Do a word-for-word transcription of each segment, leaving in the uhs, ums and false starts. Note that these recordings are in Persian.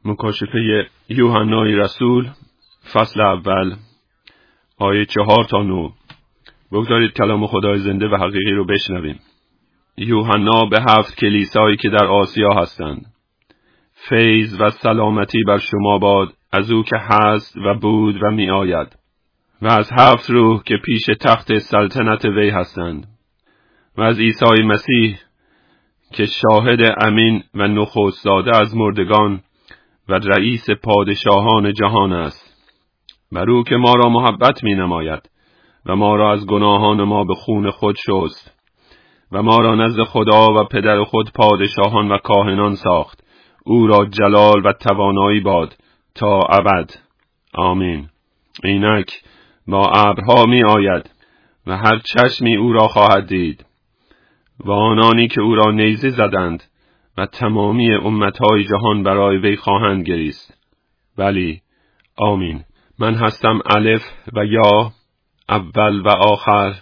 مکاشفه یوحنای رسول فصل اول آیه چهار تا نه. بگذارید کلام خدای زنده و حقیقی رو بشنویم. یوحنا به هفت کلیسایی که در آسیا هستند: فیض و سلامتی بر شما باد از او که هست و بود و می آید، و از هفت روح که پیش تخت سلطنت وی هستند، و از عیسی مسیح که شاهد امین و نخست زاده از مردگان و رئیس پادشاهان جهان است، بر او که ما را محبت می نماید و ما را از گناهان ما به خون خود شست و ما را نزد خدا و پدر خود پادشاهان و کاهنان ساخت. او را جلال و توانایی باد تا ابد. آمین. اینک با ابرها می آید و هر چشمی او را خواهد دید، و آنانی که او را نیزه زدند و تمامی امتهای جهان برای وی خواهند گریست. ولی آمین. من هستم الف و یا، اول و آخر،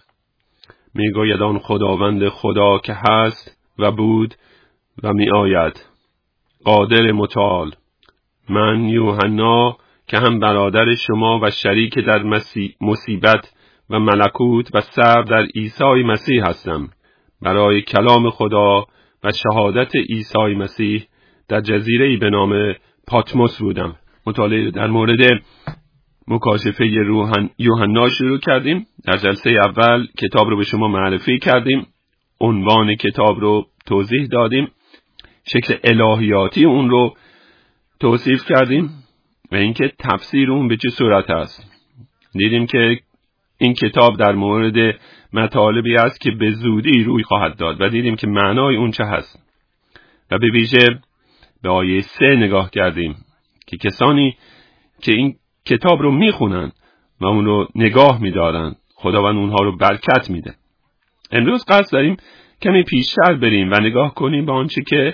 میگوید آن خداوند خدا که هست و بود و می آید، قادر متعال. من یوحنا که هم برادر شما و شریک در مصیبت و ملکوت و صبر در عیسی مسیح هستم، برای کلام خدا و شهادت عیسی مسیح در جزیره‌ای به نام پاتموس بودم. مطالعه در مورد مکاشفه یوحنا شروع کردیم. در جلسه اول کتاب رو به شما معرفی کردیم، عنوان کتاب رو توضیح دادیم، شکل الهیاتی اون رو توصیف کردیم و اینکه تفسیر اون به چه صورت است. دیدیم که این کتاب در مورد مطالبی است که به زودی روی خواهد داد و دیدیم که معنای اون چه هست. و به ویژه به آیه سه نگاه کردیم که کسانی که این کتاب رو میخونن و اون رو نگاه میدارن، خداوند اونها رو برکت میده. امروز قصد داریم کمی پیشتر بریم و نگاه کنیم به آنچه که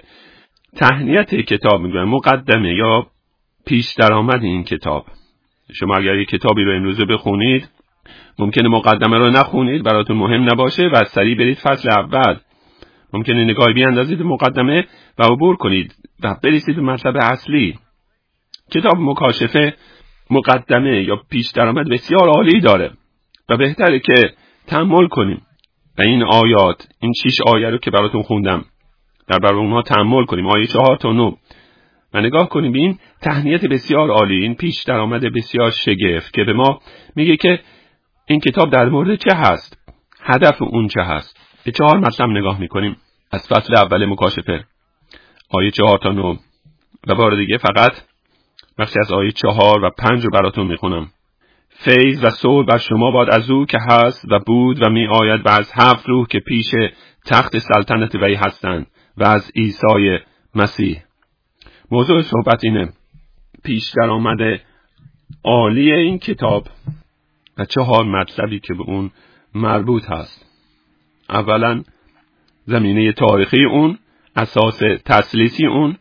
تهنیت کتاب میگن، مقدمه یا پیش درآمد این کتاب. شما اگر یک کتابی رو امروز بخونید، ممکنه مقدمه رو نخونید، براتون مهم نباشه و سریع برید فصل اول. ممکنه نگاهی بیاندازید مقدمه و عبور کنید و برسید به مطلب اصلی. کتاب مکاشفه مقدمه یا پیش درآمد بسیار عالی داره و بهتره که تأمل کنیم و این آیات، این شش آیه رو که براتون خوندم، در برای اونها تأمل کنیم، آیه چهار تا نه، و نگاه کنیم به این تهنیت بسیار عالی، این پیش درآمد بسیار شگفت که به ما میگه که این کتاب در مورد چه هست، هدف اون چه هست. به چهار مطلب نگاه میکنیم از فصل اول مکاشفه، آیه چهار تا نه، و بار دیگه فقط بخشی از آیه چهار و پنج رو براتون میخونم. فیض و صلح بر شما باد از او که هست و بود و می آید، و از هفت روح که پیش تخت سلطنت وی هستند، و از عیسی مسیح. موضوع صحبت اینه، پیش درآمد عالی این کتاب و چهار مطلبی که به اون مربوط هست. اولا زمینه تاریخی اون، اساس تثلیثی اون،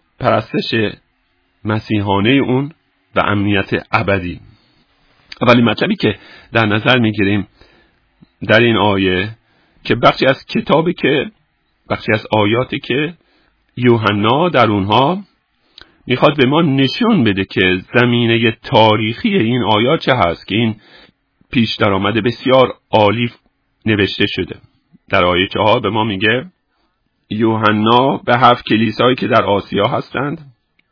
پرستش مسیحانه اون و امنیت ابدی. اولین مطلبی که در نظر میگیریم در این آیه که بخشی از کتابی که بخشی از آیاتی که یوحنا در اونها میخواد به ما نشون بده که زمینه تاریخی این آیات چه هست که این پیش درآمد بسیار عالی نوشته شده. در آیه چهار به ما میگه یوحنا به هفت کلیسایی که در آسیا هستند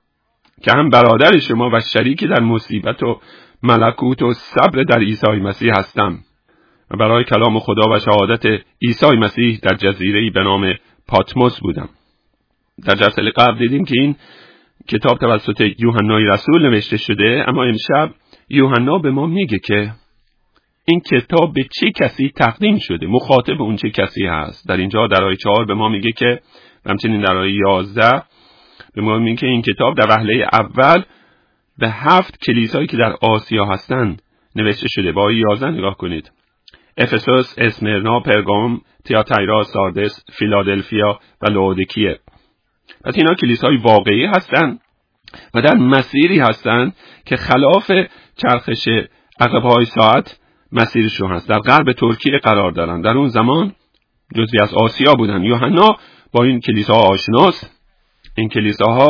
که هم برادر شما و شریک در مصیبت و ملکوت و صبر در عیسی مسیح هستم، و برای کلام خدا و شهادت عیسی مسیح در جزیره‌ای به نام پاتموس بودم. در جلسه قبل دیدیم که این کتاب توسط یوحنای رسول نوشته شده، اما امشب یوحنا به ما میگه که این کتاب به چه کسی تقدیم شده، مخاطب اون چه کسی هست. در اینجا در آیه چهار به ما میگه که، همچنین در آیه یازده به ما میگه که این کتاب در وهله اول به هفت کلیسایی که در آسیا هستند نوشته شده. با آیه یازده نگاه کنید: افسوس، اسمرنا، پرگام، تیاتیرا، ساردس، فیلادلفیا و لئودیکیه. پس اینا کلیسای واقعی هستند و در مسیری هستند که خلاف چرخش عقرب‌های ساعت مسیرشون هست. در غرب ترکیه قرار دارن. در اون زمان جزوی از آسیا بودن. یوحنا با این کلیساها آشناست. این کلیساها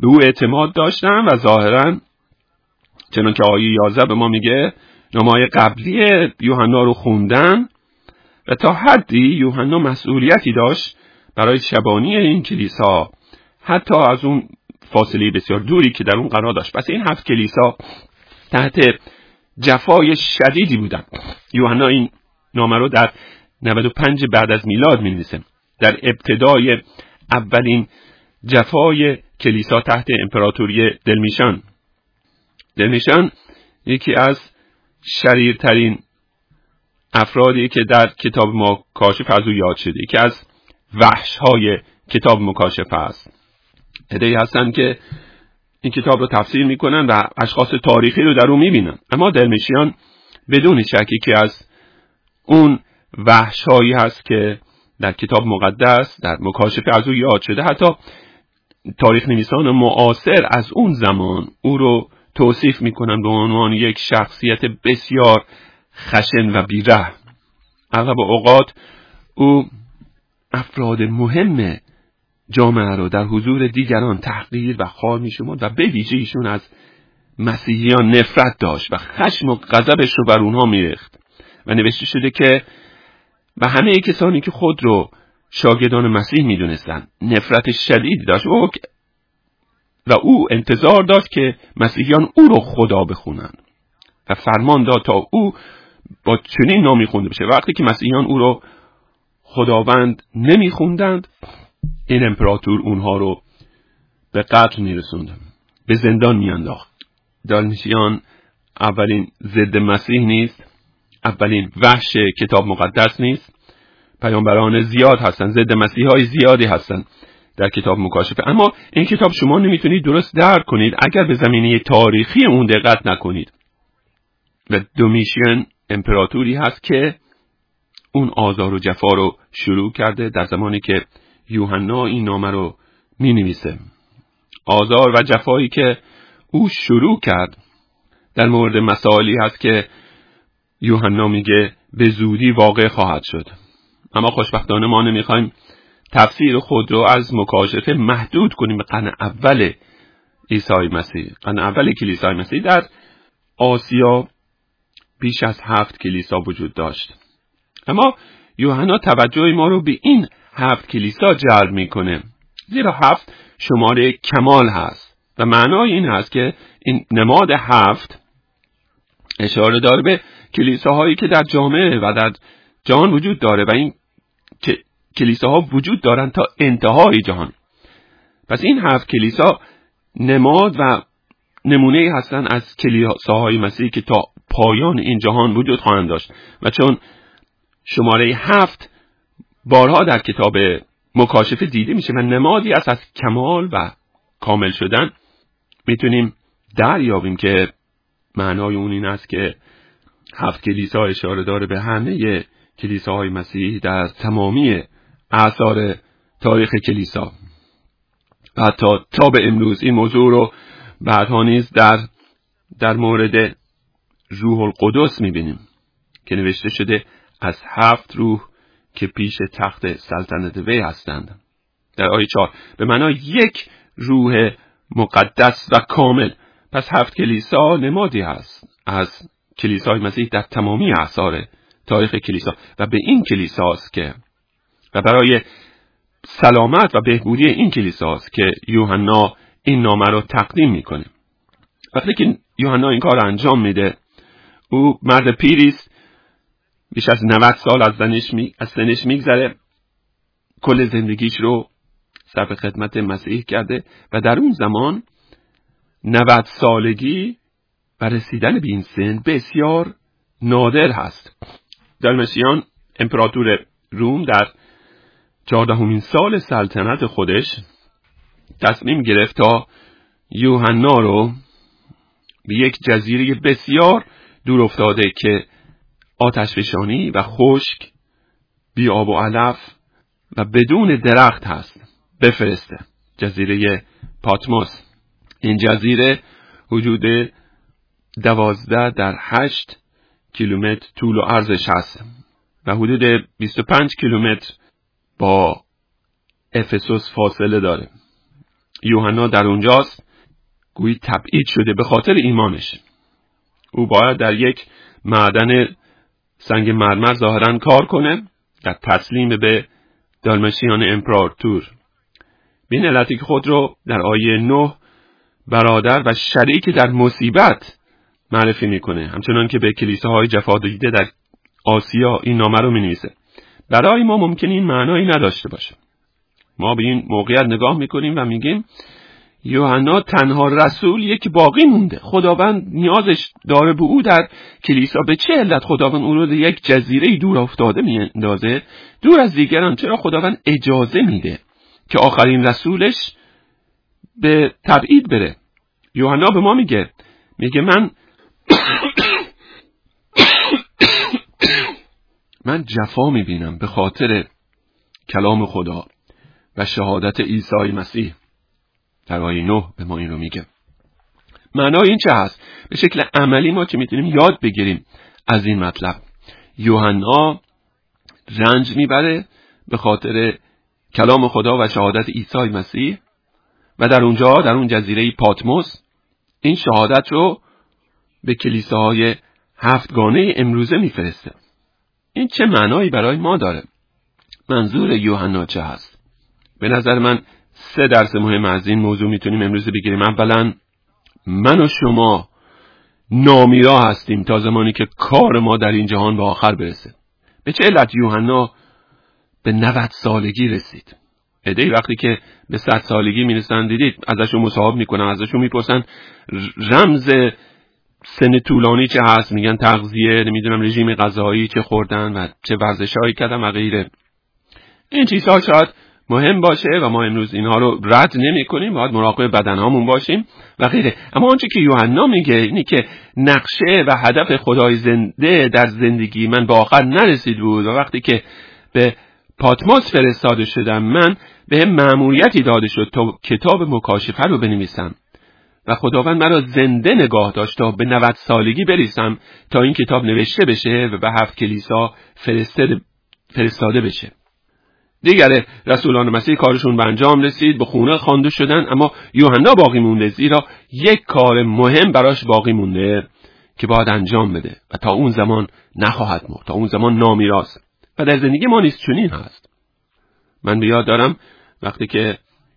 به او اعتماد داشتن و ظاهراً چنان که آیه یازده به ما میگه نامه‌های قبلی یوحنا رو خوندن و تا حدی یوحنا مسئولیتی داشت برای شبانی این کلیسا، حتی از اون فاصله بسیار دوری که در اون قرار داشت. پس این هفت کلیسا تحت جفای شدیدی بودن. یوحنا این نامه رو در نود و پنج بعد از میلاد می‌نویسه، در ابتدای اولین جفای کلیسا تحت امپراتوری دلمیشان. دلمیشان یکی از شریرترین افرادی که در کتاب مکاشفه از او یاد شده، یکی از وحش‌های کتاب مکاشفه است. عده‌ای هستن که این کتاب رو تفسیر میکنن و اشخاص تاریخی رو در اون میبینن، اما دلمیشیان بدون شک یکی از اون وحش‌هایی هست که در کتاب مقدس در مکاشفه از او یاد شده. حتی تاریخ نویسان معاصر از اون زمان او رو توصیف میکنن به عنوان یک شخصیت بسیار خشن و بی‌رحم. اغلب اوقات او افراد مهم جامعه رو در حضور دیگران تحقیر و خوار می‌شمرد و به ویژه ایشون از مسیحیان نفرت داشت و خشم و غضبش رو بر اونها می‌ریخت و نوشته شده که و همه کسانی که خود رو شاگردان مسیح می‌دونستند نفرت شدید داشت و او انتظار داشت که مسیحیان او رو خدا بخونند و فرمان داد تا او با چنین نامی خونده بشه. وقتی که مسیحیان او رو خداوند نمیخوندند، این امپراتور اونها رو به قتل میرسوند، به زندان میانداخت. دلمیشیان اولین ضد مسیح نیست، اولین وحش کتاب مقدس نیست. پیامبران زیاد هستن، ضد مسیح های زیادی هستن در کتاب مکاشفه، اما این کتاب شما نمیتونید درست درک کنید اگر به زمینه تاریخی اون دقت نکنید. و دومیشن امپراتوری هست که اون آزار و جفا رو شروع کرده در زمانی که یوحنا این نامه رو می نویسه. آزار و جفایی که او شروع کرد در مورد مسائلی هست که یوحنا میگه به زودی واقع خواهد شد. اما خوشبختانه ما نمیخوایم تفسیر خود رو از مکاشفه محدود کنیم به قرن اول عیسی مسیح. قرن اول کلیسای مسیح در آسیا بیش از هفت کلیسا وجود داشت، اما یوحنا توجه ما رو به این هفت کلیسا جلب میکنه، زیرا هفت شماره کمال هست و معنای این هست که این نماد هفت اشاره داره به کلیساهایی که در جامعه و در جهان وجود داره و این کلیساها وجود دارن تا انتهای جهان. پس این هفت کلیسا نماد و نمونه هستن از کلیساهای مسیحی که تا پایان این جهان وجود خواهند داشت. و چون شماره هفت بارها در کتاب مکاشفه دیده میشه و نمادی است از کمال و کامل شدن، میتونیم دریابیم که معنای اون این است که هفت کلیسا اشاره داره به همه کلیساهای مسیحی در تمامی اعصار تاریخ کلیسا. و حتی تا به امروز این موضوع رو بعدها نیز در در مورد روح القدس میبینیم که نوشته شده از هفت روح که پیش تخت سلطنت وی هستند. در آیه چهار به معنای یک روح مقدس و کامل. پس هفت کلیسا نمادی هست از کلیسای مسیح در تمامی اعصار تاریخ کلیسا و به این کلیساست که و برای سلامت و بهبودی این کلیساست که یوحنا این نامه رو تقدیم میکنه. وقتی که یوحنا این کار انجام میده، او مرد پیری است، بیش از نود سال از سنش می از سنش میگذره، کل زندگیش رو صرف خدمت مسیح کرده و در اون زمان نود سالگی و رسیدن به این سن بسیار نادر هست. دلمیشیان امپراتور روم در چهاردهمین سال سلطنت خودش تصمیم گرفت تا یوحنا رو به یک جزیره بسیار دور افتاده که آتشفشانی و خشک، بی آب و علف و بدون درخت هست بفرسته. جزیره پاتموس. این جزیره حدود دوازده در هشت کیلومتر طول و عرضش هست و حدود بیست و پنج کیلومتر با افسوس فاصله داره. یوحنا در اونجاست گویی تبعید شده به خاطر ایمانش. او باید در یک معدن سنگ مرمر ظاهراً کار کنه در تسلیم به دالمشیان امپراتور. به این علتی که خود رو در آیه نه برادر و شریک در مصیبت معرفی میکنه، همچنان که به کلیساهای جفا دیده در آسیا این نامه رو مینویسه. برای ما ممکن این معنایی نداشته باشه. ما به این موقعیت نگاه میکنیم و میگیم یوحنا تنها رسولیه که باقی مونده. خداوند نیازش داره به او در کلیسا. به چه علت خداوند او رو در یک جزیره دور افتاده میاندازه، دور از دیگران؟ چرا خداوند اجازه میده که آخرین رسولش به تبعید بره؟ یوحنا به ما میگه میگه من من جفا میبینم به خاطر کلام خدا و شهادت عیسی مسیح. در آیه نه به ما این رو میگه. معنای این چه هست؟ به شکل عملی ما چه میتونیم یاد بگیریم از این مطلب؟ یوحنا رنج میبره به خاطر کلام خدا و شهادت عیسی مسیح و در اونجا در اون جزیره پاتموس این شهادت رو به کلیساهای هفتگانه امروزه میفرسته. این چه معنایی برای ما داره؟ منظور یوحنا چه هست؟ به نظر من سه درس مهم از این موضوع میتونیم امروز بگیریم. اولا، من و شما نامیرا هستیم تا زمانی که کار ما در این جهان به آخر برسه. به چه علت یوحنا به نود سالگی رسید؟ عده‌ای وقتی که به صد سالگی میرسن دیدید ازشون مصاحبه میکنن، ازشون میپرسن رمز سن طولانی چه هست، میگن تغذیه، نمیدونم رژیم غذایی چه خوردن و چه ورزشایی کردن و غیره. این چیزها شاید مهم باشه و ما امروز اینها رو رد نمی کنیم، باید مراقب بدنهامون باشیم و غیره. اما آنچه که یوحنا میگه اینی که نقشه و هدف خدای زنده در زندگی من به آخر نرسید بود و وقتی که به پاتموس فرستاده شدم من به مأموریتی داده شد تا کتاب مکاشفه رو بنویسم و خداوند مرا زنده نگاه داشت تا به نود سالگی برسم تا این کتاب نوشته بشه و به هفت کلیسا فرستاده بشه. دیگر رسولان مسیح کارشون به انجام رسید، به خونه خوانده شدن، اما یوحنا باقی مونده، زیرا یک کار مهم براش باقی مونده که باید انجام بده و تا اون زمان نخواهد مرد، تا اون زمان نامیراست. و در زندگی ما نیست چنین هست. من به یاد دارم وقتی که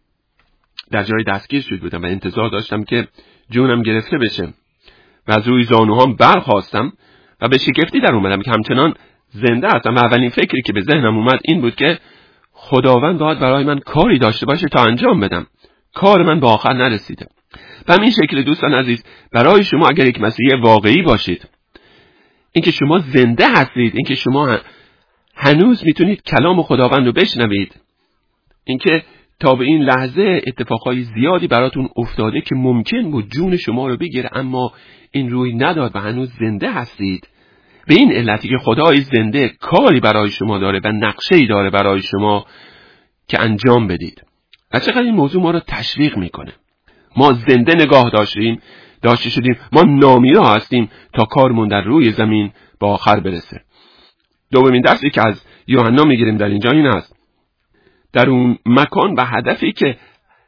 در جای دستگیر شد بودم و انتظار داشتم که جونم گرفته بشه و از روی زانوهام برخاستم و به شگفتی در اومدم که همچنان زنده هستم و اولین فکری که به ذهنم اومد این بود که خداوند باید برای من کاری داشته باشه تا انجام بدم. کار من به آخر نرسیده. و همین شکل دوستان عزیز، برای شما اگر یک مسیحی واقعی باشید، اینکه شما زنده هستید، اینکه شما هنوز میتونید کلام خداوند رو بشنوید، اینکه تا به این لحظه اتفاقای زیادی براتون افتاده که ممکن بود جون شما رو بگیره اما این روی نداد و هنوز زنده هستید، به این علتی که خدای زنده کاری برای شما داره و نقشه‌ای داره برای شما که انجام بدید. و چقدر این موضوع ما رو تشویق میکنه. ما زنده نگاه داشتیم داشته شدیم، ما نامیرا هستیم تا کارمون در روی زمین با آخر برسه. دومین درسی که از یوحنا میگیریم در اینجا این است: در اون مکان و هدفی که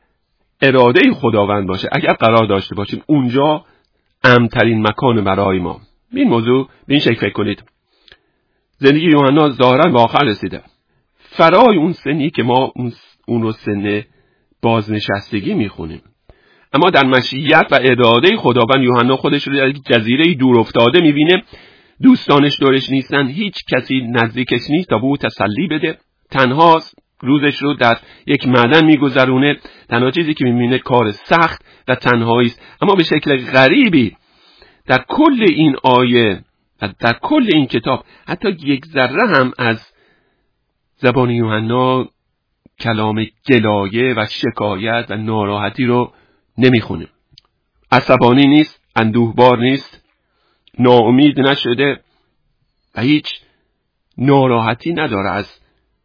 اراده خداوند باشه اگر قرار داشته باشیم، اونجا امن‌ترین مکان برای ما. این موضوع به این شکل فکر کنید. زندگی یوحنا ظاهراً به آخر رسیده، فرای اون سنی که ما اون رو سن بازنشستگی میخونیم. اما در مشیت و اراده خداوند یوحنا خودش رو در یک جزیره دور افتاده میبینه. دوستانش دورش نیستن، هیچ کسی نزدیکش نیست تا به او تسلی بده. تنها روزش رو در یک معدن میگذرونه. تنها چیزی که میبینه کار سخت و تنهایی است. اما به شکل غریبی در کل این آیه و در کل این کتاب حتی یک ذره هم از زبان یوحنا کلام گلایه و شکایت و ناراحتی رو نمیخونیم. عصبانی نیست، اندوهبار نیست، ناامید نشده و هیچ ناراحتی نداره از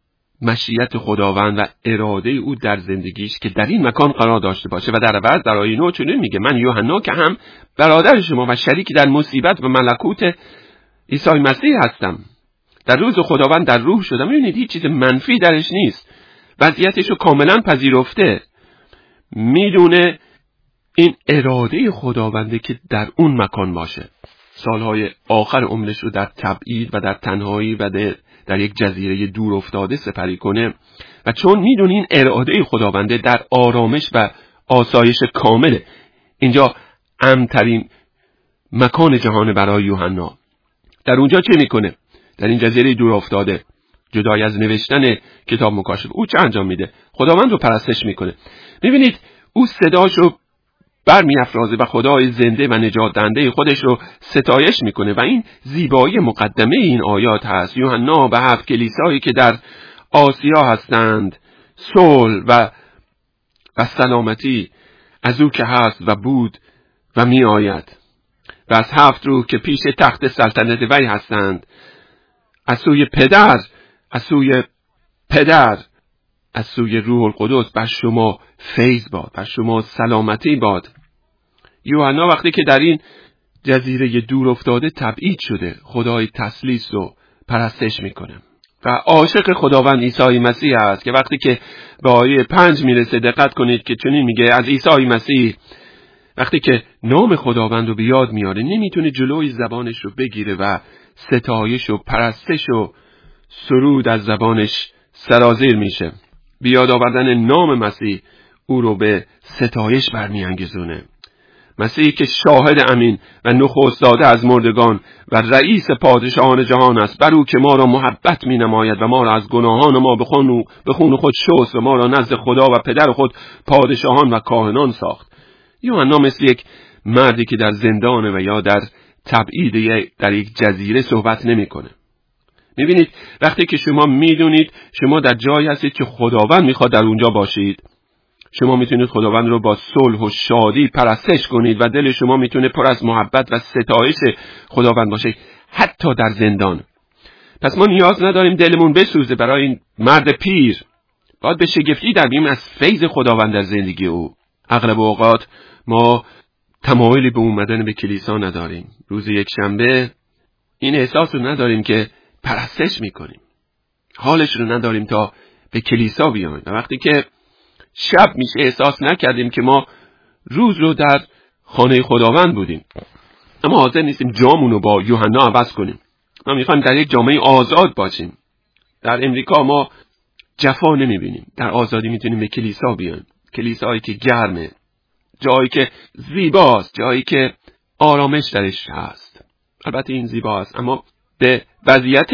مشیت خداوند و اراده او در زندگیش که در این مکان قرار داشته باشه. و در عوض در آیه نه چنین میگه: من یوحنا که هم برادر شما و شریکی در مصیبت و ملکوت عیسی مسیح هستم. در روز خداوند در روح شدم. میبینید هیچ چیز منفی درش نیست، وضعیتش رو کاملا پذیرفته. میدونه این اراده خداونده که در اون مکان باشه. سالهای آخر عمرش رو در تبعید و در تنهایی و در, در یک جزیره دور افتاده سپری کنه و چون میدونه این اراده خداونده در آرامش و آسایش کامله. اینجا امن‌ترین مکان جهان برای یوحنا. در اونجا چه میکنه؟ در این جزیره دور افتاده، جدای از نوشتن کتاب مکاشفه، او چه انجام میده؟ خداوند رو پرستش میکنه. میبینید او صداشو برمی‌افرازه و خدای زنده و نجات دهنده خودش رو ستایش میکنه و این زیبایی مقدمه این آیات هست. یوحنا به هفت کلیسایی که در آسیا هستند صلح و و سلامتی از او که هست و بود و می آید و از هفت روح که پیش تخت سلطنت وی هستند، از سوی پدر از سوی پدر از سوی روح القدس بر شما فیض باد، بر شما سلامتی باد. یوحنا وقتی که در این جزیره دور افتاده تبعید شده، خدای تسلیس رو پرستش میکنه و عاشق خداوند عیسی مسیح است که وقتی که به آیه پنج میرسه دقت کنید که چنین میگه: از عیسی مسیح وقتی که نام خداوند رو به یاد میاره نمیتونه جلوی زبانش رو بگیره و ستایش و پرستش و سرود از زبانش سرازیر میشه. بیاد آوردن نام مسیح او رو به ستایش برمیانگیزونه. مسیحی که شاهد امین و نخست زاده از مردگان و رئیس پادشاهان جهان است، بر او که ما را محبت می نماید و ما را از گناهان ما به خون به خون خود شست و ما را نزد خدا و پدر خود پادشاهان و کاهنان ساخت. یوحنا مثل یک مردی که در زندانه و یا در تبعید در یک جزیره صحبت نمیکنه. میبینید وقتی که شما میدونید شما در جایی هستید که خداوند میخواد در اونجا باشید، شما میتونید خداوند رو با صلح و شادی پرستش کنید و دل شما میتونه پر از محبت و ستایش خداوند باشه حتی در زندان. پس ما نیاز نداریم دلمون بسوزه برای این مرد پیر، باید به شگفتی در بیم از فیض خداوند در زندگی او. اغلب اوقات ما تمایلی به اومدن به کلیسا نداریم. روز یک شنبه این احساس رو نداریم که پرستش میکنیم، حالش رو نداریم تا به کلیسا بیایم و وقتی که شب میشه احساس نکردیم که ما روز رو در خانه خداوند بودیم. اما حاضر نیستیم جامون رو با یوحنا عوض کنیم. ما میخوایم در یک جامعه آزاد باشیم. در امریکا ما جفا نمیبینیم، در آزادی میتونیم به کلیسا بیایم. کلیسایی که گرمه، جایی که زیباست، جایی که آرامش درش هست. البته این زیباست، اما به وضعیت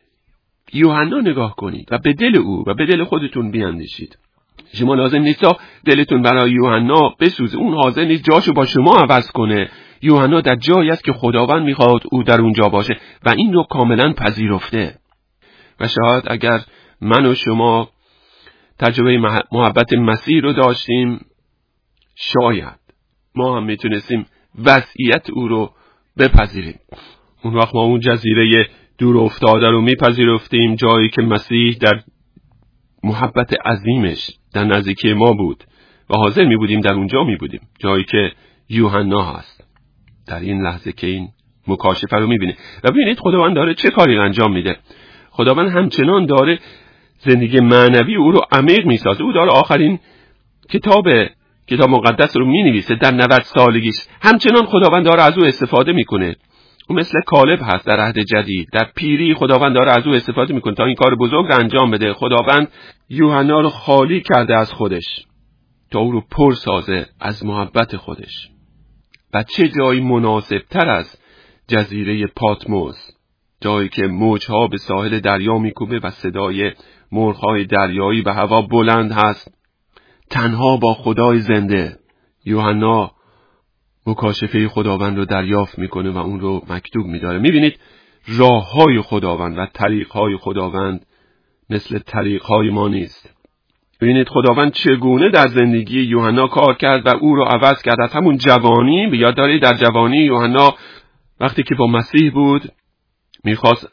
یوحنا نگاه کنید و به دل او و به دل خودتون بیاندیشید. شما لازم نیست دلتون برای یوحنا بسوزه، اون حاضر نیست جاشو با شما عوض کنه. یوحنا در جایی است که خداوند میخواد او در اونجا باشه و این رو کاملا پذیرفته. و شاید اگر من و شما تجربه محبت مسیح رو داشتیم، شاید ما هم میتونستیم وضعیت او رو بپذیریم. اون وقت ما اون جزیره دور افتاده رو میپذیرفتیم، جایی که مسیح در محبت عظیمش در نزدیکی ما بود و حاضر می بودیم در اونجا می بودیم، جایی که یوحنا هست در این لحظه که این مکاشفه رو می بینه. و ببینید خداوند داره چه کاری انجام میده. خداوند همچنان داره زندگی معنوی او رو عمیق می سازه. او داره آخرین کتاب کتاب مقدس رو می نویسه در نود سالگیش. همچنان خداوند داره از او استفاده می کنه. او مثل کالب هست در عهد جدید، در پیری خداوند داره از او استفاده میکنه تا این کار بزرگ رو انجام بده. خداوند یوحنا رو خالی کرده از خودش تا او رو پر سازه از محبت خودش. و چه جایی مناسب تر از جزیره پاتموس، جایی که موجها به ساحل دریا میکوبه و صدای مرغ‌های دریایی به هوا بلند هست، تنها با خدای زنده. یوحنا مکاشفه خداوند رو دریافت میکنه و اون رو مکتوب میداره. میبینید راههای خداوند و طریقهای خداوند مثل طریقهای ما نیست. ببینید خداوند چگونه در زندگی یوحنا کار کرد و او رو عوض کرد. از همون جوانی، به یاد دارید در جوانی یوحنا وقتی که با مسیح بود میخواست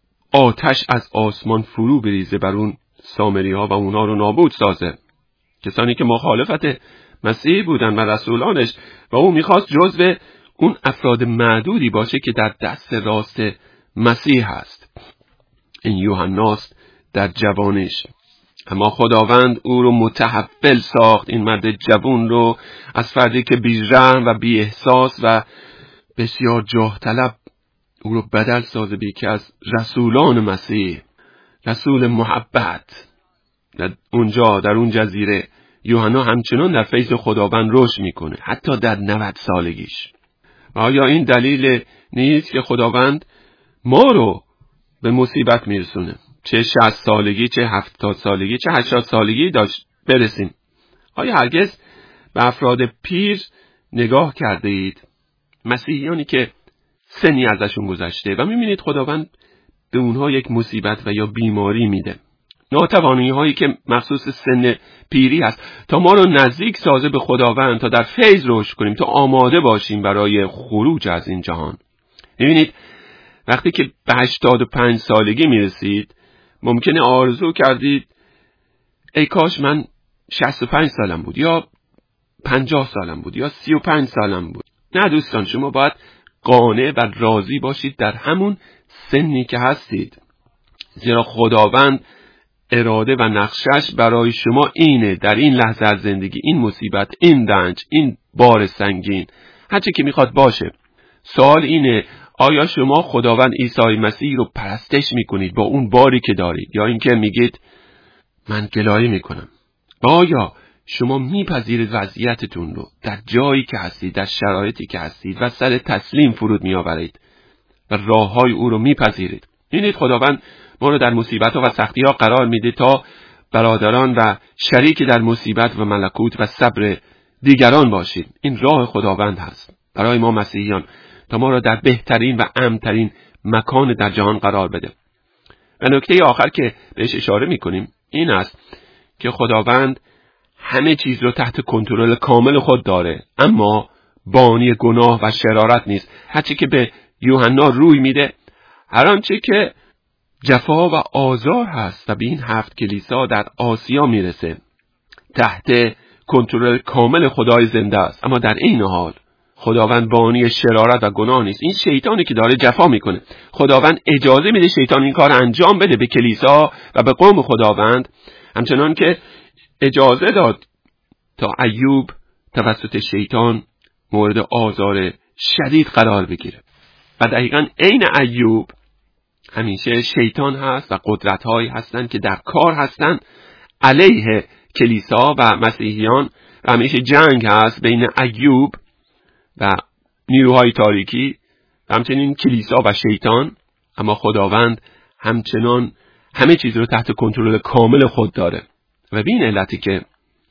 آتش از آسمان فرو بریزه بر اون سامری ها و اونها رو نابود سازه، کسانی که مخالفت مسیح بودن و رسولانش، و او میخواست جزو اون افراد معدودی باشه که در دست راست مسیح هست. این یوحناست در جوانش. اما خداوند او رو متحول ساخت، این مرد جوان رو، از فردی که بی‌رحم و بی احساس و بسیار جاه طلب، او رو بدل سازه به یکی از رسولان مسیح، رسول محبت. در اونجا در اون جزیره یوحنا همچنان در فیض خداوند رشد میکنه، حتی در نود سالگیش. آیا این دلیل نیست که خداوند ما رو به مصیبت میرسونه؟ چه شصت سالگی، چه هفتاد سالگی، چه هشتاد سالگی داشت برسیم. آیا هرگز به افراد پیر نگاه کرده اید؟ مسیحیانی که سنی ازشون گذشته و میبینید خداوند به اونها یک مصیبت و یا بیماری میده، ناتوانی هایی که مخصوص سن پیری هست، تا ما رو نزدیک سازه به خداوند، تا در فیض رشد کنیم، تا آماده باشیم برای خروج از این جهان. میبینید وقتی که به هشتاد و پنج سالگی میرسید، ممکنه آرزو کردید ای کاش من شصت و پنج سالم بود، یا پنجاه سالم بود، یا سی و پنج سالم بود. نه دوستان، شما باید قانع و راضی باشید در همون سنی که هستید، زیرا خداوند اراده و نقشش برای شما اینه، در این لحظه از زندگی، این مصیبت، این رنج، این بار سنگین، هرچه که میخواد باشه. سوال اینه آیا شما خداوند عیسی مسیح رو پرستش میکنید با اون باری که دارید، یا اینکه میگید من گلایه میکنم؟ آیا شما میپذیرید وضعیتتون رو در جایی که هستید، در شرایطی که هستید و سر تسلیم فرود میآورید و راههای او رو میپذیرید؟ ببینید خداوند ما رو در مصیبت ها و سختی ها قرار میده تا برادران و شریک در مصیبت و ملکوت و صبر دیگران باشید. این راه خداوند هست برای ما مسیحیان، تا ما را در بهترین و امن‌ترین مکان در جهان قرار بده. و نکته آخر که بهش اشاره میکنیم این است که خداوند همه چیز رو تحت کنترل کامل خود داره، اما بانی گناه و شرارت نیست. هرچی که به یوحنا روی میده، هر آنچه که جفا و آزار هست و به این هفت کلیسا در آسیا میرسه، تحت کنترل کامل خدای زنده است. اما در این حال خداوند بانی شرارت و گناه نیست. این شیطانی که داره جفا میکنه، خداوند اجازه میده شیطان این کار انجام بده به کلیسا و به قوم خداوند، همچنان که اجازه داد تا ایوب توسط شیطان مورد آزار شدید قرار بگیره. و دقیقاً عین ایوب همیشه شیطان هست و قدرت‌هایی هستند که در کار هستند علیه کلیسا و مسیحیان، و همیشه جنگ هست بین ایوب و نیروهای تاریکی و همچنین کلیسا و شیطان. اما خداوند همچنان همه چیز رو تحت کنترل کامل خود داره و به این علتی که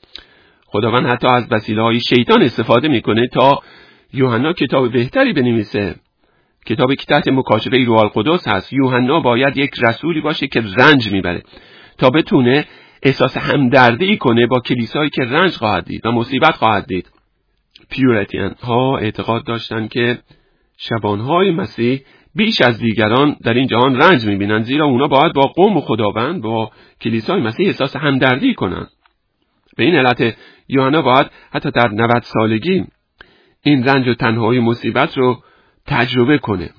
خداوند حتی از وسیله‌های شیطان استفاده میکنه تا یوحنا کتاب بهتری بنویسه، کتابی که تحت مکاشفه روح القدس هست. یوحنا باید یک رسولی باشه که رنج میبره تا بتونه احساس همدردی کنه با کلیسایی که رنج خواهد دید و مصیبت خواهد دید. پیورتین ها اعتقاد داشتن که شبانهای مسیح بیش از دیگران در این جهان رنج میبینن، زیرا اونا باید با قوم خداوند، با کلیسای مسیح احساس همدردی کنن. به این علت یوحنا باید حتی در نود سالگی این رنج و تنهایی مصیبت رو تجربه کنه.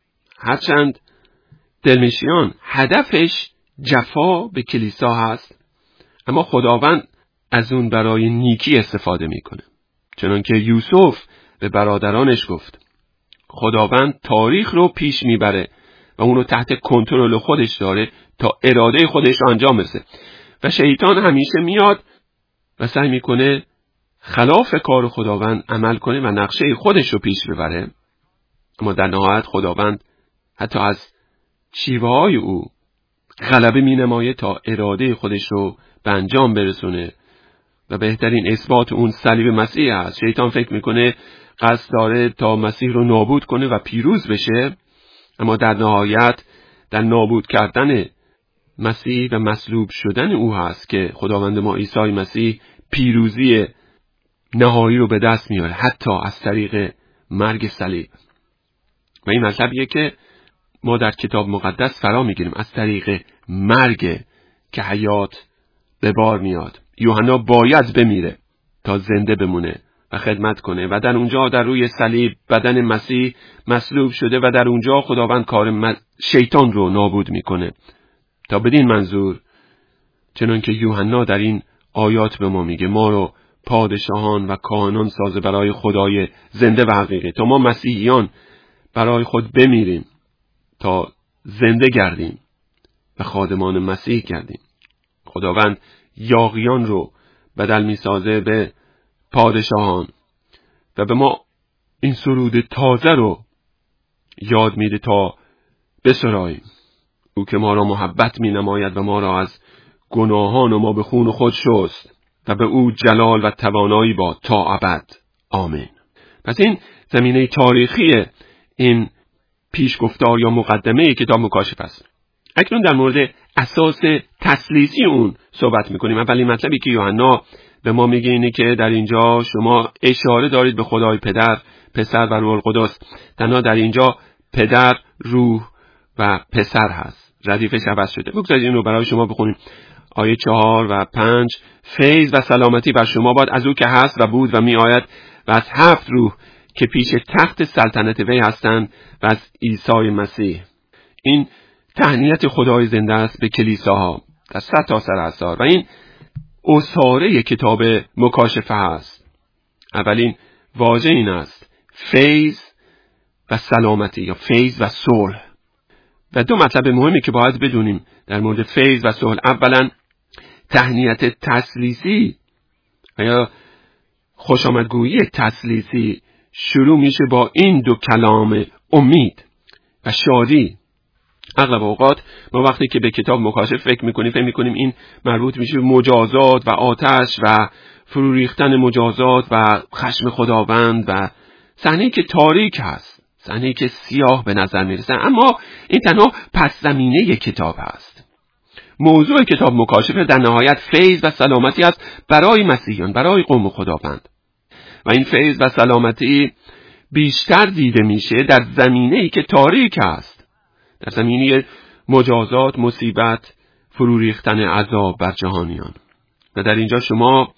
هرچند دلمشیان هدفش جفا به کلیسا هست، اما خداوند از اون برای نیکی استفاده میکنه. چنانکه یوسف به برادرانش گفت خداوند تاریخ رو پیش میبره و اونو تحت کنترل خودش داره تا اراده خودش رو انجام بده، و شیطان همیشه میاد و سعی میکنه خلاف کار خداوند عمل کنه و نقشه خودش رو پیش ببره. اما در نهایت خداوند حتی از شیوه های او غلبه می نمایه تا اراده خودش رو به انجام برسونه و بهترین اثبات اون صلیب مسیح است. شیطان فکر میکنه قصد داره تا مسیح رو نابود کنه و پیروز بشه، اما در نهایت در نابود کردن مسیح و مصلوب شدن او هست که خداوند ما عیسی مسیح پیروزی نهایی رو به دست میاره، حتی از طریق مرگ صلیب. و این مطلبیه که ما در کتاب مقدس فرا میگیریم، از طریق مرگ که حیات به بار میاد. یوحنا باید بمیره تا زنده بمونه و خدمت کنه، و در اونجا در روی صلیب بدن مسیح مصلوب شده و در اونجا خداوند کار شیطان رو نابود میکنه تا بدین منظور چنان که یوحنا در این آیات به ما میگه ما رو پادشاهان و کاهنان سازه برای خدای زنده و حقیقی، تا ما مسیحیان برای خود بمیریم تا زنده گردیم و خادمان مسیح گردیم. خداوند یاغیان رو بدل میسازه به پادشاهان و به ما این سرود تازه رو یاد میده تا بسراییم. او که ما را محبت می نماید و ما را از گناهان و ما به خون خود شست و به او جلال و توانایی با تا ابد. آمین. پس این زمینه تاریخی این پیشگفتار یا مقدمه کتاب مکاشفه است. اکنون در مورد اساس تثلیثی اون صحبت میکنیم. اولین مطلبی که یوحنا به ما میگه اینه که در اینجا شما اشاره دارید به خدای پدر، پسر و روح القدس. تنها در اینجا پدر، روح و پسر هست. ردیفش عوض شده. بگذارید این رو برای شما بخونیم. آیه چهار و پنج: فیض و سلامتی بر شما باد از او که هست و بود و می آید و از هفت روح که پیش تخت سلطنت وی هستند و از عیسی مسیح. این تهنیت خدای زنده است به کلیساها در صد تا سر اثار و این اساره کتاب مکاشفه است. اولین واژه این است: فیض و سلامتی یا فیض و صلح. و دو مطلب مهمی که باید بدونیم در مورد فیض و صلح: اولا تهنیت تثلیثی یا خوشامدگویی تثلیثی شروع میشه با این دو کلام امید و شادی. اغلب اوقات ما وقتی که به کتاب مکاشفه فکر میکنیم فکر میکنیم این مربوط میشه به مجازات و آتش و فرو ریختن مجازات و خشم خداوند و صحنه‌ای که تاریک هست، صحنه‌ای که سیاه به نظر میرسه، اما این تنها پس زمینه کتاب هست. موضوع کتاب مکاشفه در نهایت فیض و سلامتی است برای مسیحیان، برای قوم خداوند. و این فیض و سلامتی بیشتر دیده میشه در زمینه‌ای که تاریک است، در زمینه مجازات، مصیبت، فرو ریختن عذاب بر جهانیان. و در اینجا شما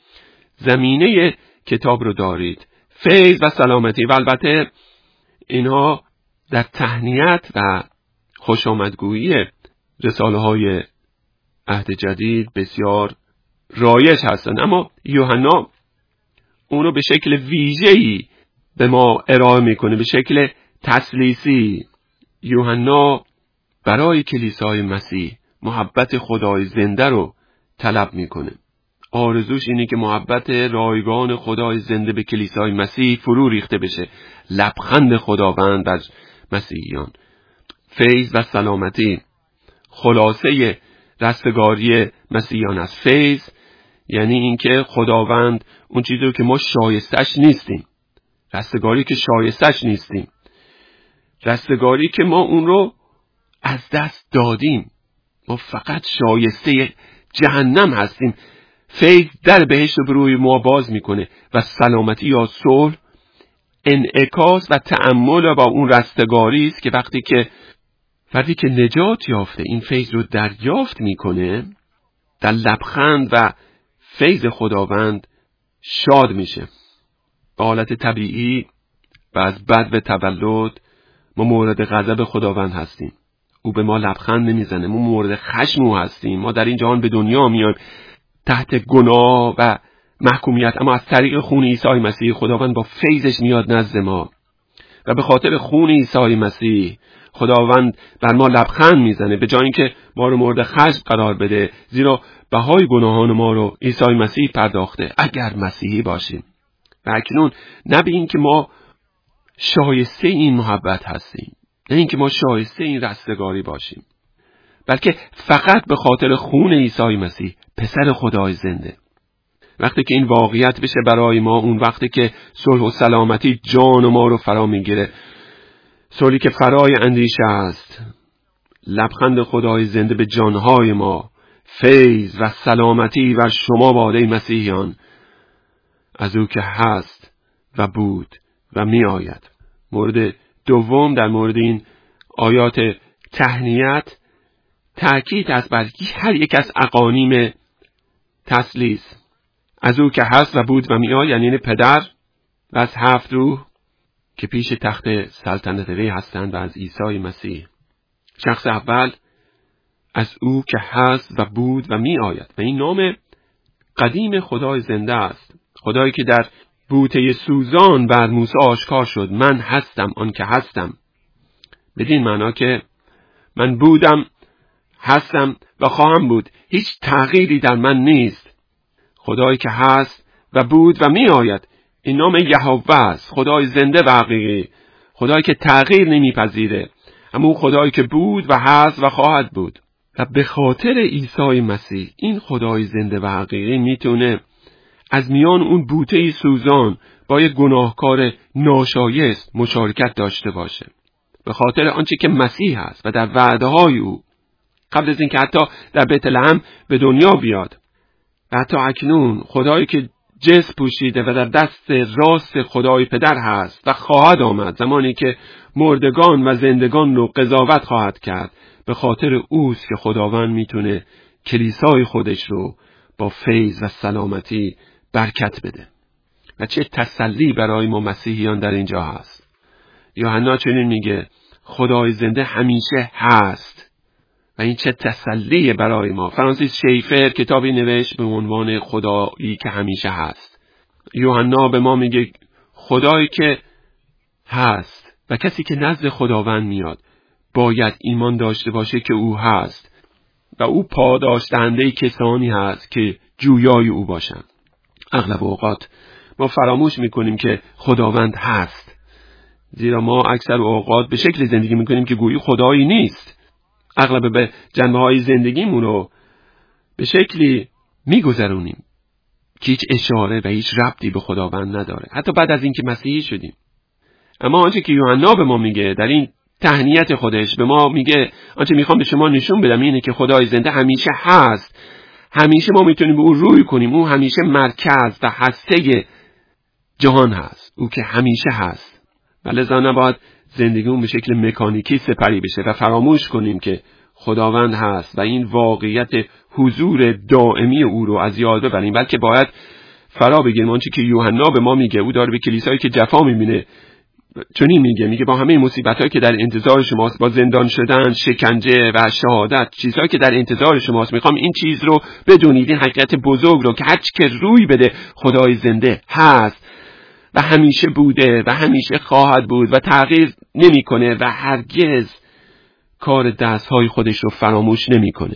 زمینه کتاب رو دارید، فیض و سلامتی. و البته اینها در تهنیت و خوشامدگویی رساله های عهد جدید بسیار رایج هستند، اما یوحنا اون رو به شکل ویژه‌ای به ما ارائه میکنه، به شکل تثلیثی. یوحنا برای کلیسای مسیح محبت خدای زنده رو طلب میکنه. آرزوش اینه که محبت رایگان خدای زنده به کلیسای مسیح فرو ریخته بشه، لبخند خداوند بر مسیحیان. فیض و سلامتی خلاصه رستگاری مسیحیان است. فیض یعنی اینکه خداوند اون چیزی رو که ما شایستش نیستیم، رستگاری که شایستش نیستیم، رستگاری که ما اون رو از دست دادیم، ما فقط شایسته جهنم هستیم. فیض در بهشت رو به روی ما باز میکنه و سلامتی یا صلح انعکاس و تأمل با اون رستگاری است که وقتی که فردی که نجات یافته این فیض رو دریافت میکنه، در لبخند و فیض خداوند شاد میشه. به حالت طبیعی و از بد و تولد ما مورد غضب خداوند هستیم، او به ما لبخند نمیزنه، ما مورد خشم او هستیم. ما در این جهان به دنیا میایم تحت گناه و محکومیت، اما از طریق خون عیسی مسیح خداوند با فیضش میاد نزد ما و به خاطر خون عیسی مسیح خداوند بر ما لبخند میزنه، به جای اینکه ما رو مورد خشم قرار بده، زیرا بهای گناهان ما رو عیسی مسیح پرداخته اگر مسیحی باشیم. و اکنون نه به این که ما شایسته این محبت هستیم، نه این که ما شایسته این رستگاری باشیم، بلکه فقط به خاطر خون عیسی مسیح پسر خدای زنده. وقتی که این واقعیت بشه برای ما، اون وقتی که صلح و سلامتی جان ما رو فرا میگیره، صلحی که فرای اندیشه است، لبخند خدای زنده به جانهای ما، فیض و سلامتی و شما باده مسیحیان از او که هست و بود و می آید. مورد دوم در مورد این آیات تهنیت تأکید است بر هر یک از اقانیم تثلیث. از او که هست و بود و می آید یعنی پدر، و از هفت روح که پیش تخت سلطنت وی هستند و از عیسی مسیح. شخص اول از او که هست و بود و می آید. و این نام قدیم خدای زنده است، خدایی که در بوته سوزان بر موسی آشکار شد. من هستم آن که هستم، بدین معنا که من بودم، هستم و خواهم بود. هیچ تغییری در من نیست. خدایی که هست و بود و می آید، این نام یهوه است، خدای زنده و حقیقی، خدایی که تغییر نمیپذیره، همون خدایی که بود و هست و خواهد بود. و به خاطر عیسی مسیح این خدای زنده و حقیقی میتونه از میان اون بوته سوزان با یک گناهکار ناشایست مشارکت داشته باشه، به خاطر آنچه که مسیح هست و در وعده های او قبل از اینکه حتی در بیت لحم به دنیا بیاد و حتی اکنون خدایی که جسم پوشیده و در دست راست خدای پدر هست و خواهد آمد زمانی که مردگان و زندگان رو قضاوت خواهد کرد. به خاطر اوست که خداوند میتونه کلیسای خودش رو با فیض و سلامتی برکت بده. و چه تسلی برای ما مسیحیان در اینجا هست. یوحنا چنین میگه خدای زنده همیشه هست و این چه تسلیه برای ما. فرانسیس شیفر کتابی نوشت به عنوان خدایی که همیشه هست. یوحنا به ما میگه خدایی که هست و کسی که نزد خداوند میاد باید ایمان داشته باشه که او هست و او پاداش دهنده کسانی هست که جویای او باشند. اغلب اوقات ما فراموش میکنیم که خداوند هست، زیرا ما اکثر اوقات به شکل زندگی میکنیم که گویی خدایی نیست. اغلب به جنبه های زندگیمون رو به شکلی میگذرونیم که هیچ اشاره و هیچ ربطی به خداوند نداره، حتی بعد از اینکه مسیحی شدیم. اما آنچه که یوحنا به ما میگه در این تهنیت خودش به ما میگه، آنچه میخوام به شما نشون بدم اینه که خدای زنده همیشه هست. همیشه ما میتونیم به او روی کنیم. او همیشه مرکز و هسته جهان هست، او که همیشه هست. ولذا نباید زندگیمون به شکل مکانیکی سپری بشه و فراموش کنیم که خداوند هست و این واقعیت حضور دائمی او رو از یاد ببریم، بلکه باید فرا بگیریم آنچه که یوحنا به ما میگه. او داره به کلیسایی که جفا میبینه چنین میگه، میگه با همه مصیبتایی که در انتظار شماست، با زندان شدن، شکنجه و شهادت، چیزهایی که در انتظار شماست، میخوام این چیز رو بدونید، این حقیقت بزرگ رو که هر چی که روی بده خدای زنده هست و همیشه بوده و همیشه خواهد بود و تغییر نمیکنه و هرگز کار دستهای خودش رو فراموش نمیکنه.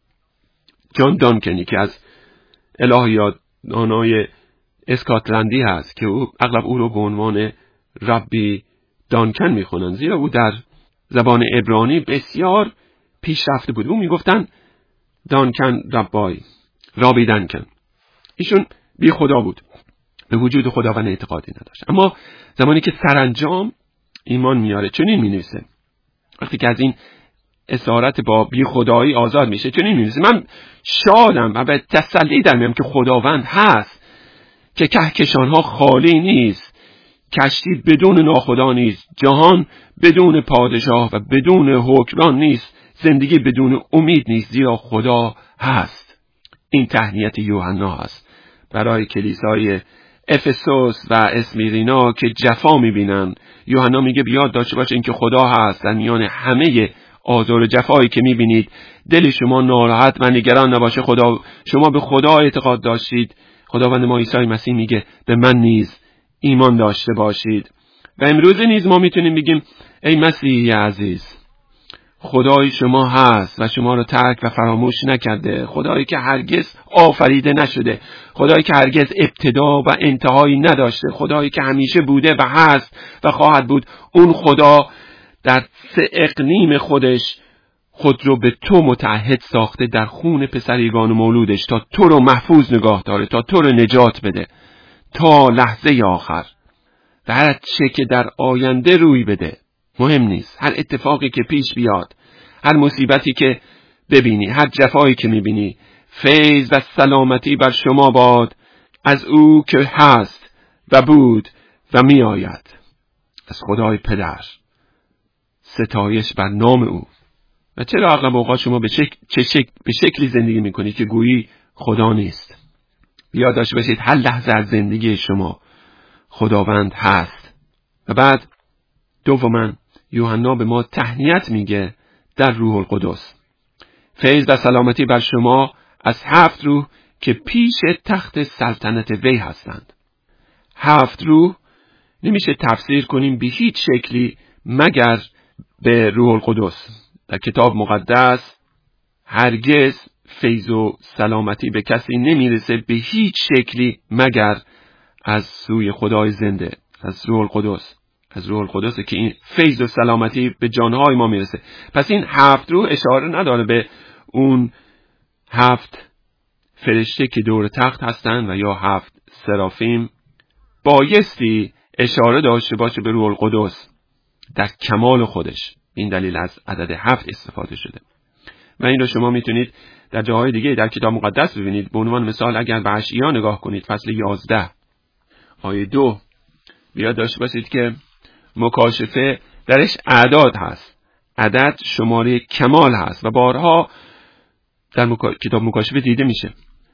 جان دانکنی که از الهیات دانای اسکاتلندی هست که او اغلب او رو به عنوان ربی دانکن میخونن، زیرا او در زبان عبرانی بسیار پیشرفته بود. او میگفتن دانکن ربای، رابی دانکن. ایشون بی خدا بود، به وجود خداوند اعتقادی نداشت، اما زمانی که سرانجام ایمان میاره چنین مینویسه، وقتی که از این اسارت با بی خدایی آزاد میشه چنین مینویسه: من شادم و به تسلی در میام که خداوند هست، که کهکشانها خالی نیست، کشتی بدون ناخدا نیست، جهان بدون پادشاه و بدون حکمران نیست، زندگی بدون امید نیست، زیرا خدا هست. این تهنیت یوحنا هست برای کلیسای افسوس و اسمیرینا که جفا میبینن. یوحنا میگه بیاد داشته باشه اینکه خدا هست. در میان همه آزار و جفایی که میبینید دل شما ناراحت و نگران نباشه. خدا، شما به خدا اعتقاد داشتید. خداوند ما عیسی مسیح میگه به من نیز ایمان داشته باشید. و امروز نیز ما میتونیم بگیم ای مسیحی عزیز، خدای شما هست و شما رو ترک و فراموش نکرده. خدایی که هرگز آفریده نشده، خدایی که هرگز ابتدا و انتهایی نداشته، خدایی که همیشه بوده و هست و خواهد بود. اون خدا در سه اقلیم خودش خود رو به تو متعهد ساخته در خون پسر یگانه مولودش تا تو رو محفوظ نگاه داره، تا تو رو نجات بده تا لحظه آخر. و هر چه که در آینده روی بده مهم نیست، هر اتفاقی که پیش بیاد، هر مصیبتی که ببینی، هر جفایی که میبینی، فیض و سلامتی بر شما باد از او که هست و بود و می آید، از خدای پدر. ستایش بر نام او. و چرا اغلب اوقات شما به شکل چه شکل به شکلی زندگی میکنید که گویی خدا نیست؟ یاد داشته باشید هر لحظه از زندگی شما خداوند هست. و بعد دوما یوحنا به ما تهنیت میگه در روح القدس. فیض و سلامتی بر شما از هفت روح که پیش تخت سلطنت وی هستند. هفت روح نمیشه تفسیر کنیم به هیچ شکلی مگر به روح القدس. در کتاب مقدس هرگز فیض و سلامتی به کسی نمیرسه به هیچ شکلی مگر از سوی خدای زنده، از روح القدس. از روح القدس که این فیض و سلامتی به جانهای ما میرسه. پس این هفت روح اشاره نداره به اون هفت فرشته که دور تخت هستن و یا هفت سرافیم. بایستی اشاره داشته باشه به روح القدس در کمال خودش. این دلیل از عدد هفت استفاده شده و این رو شما میتونید در جاهای دیگه در کتاب مقدس ببینید. به عنوان مثال اگر به اشعیا نگاه کنید فصل یازده آیه دو بیاد داشته باشید که مکاشفه درش اعداد هست. عدد شماره کمال هست و بارها در مکا... کتاب مکاشفه دیده میشه.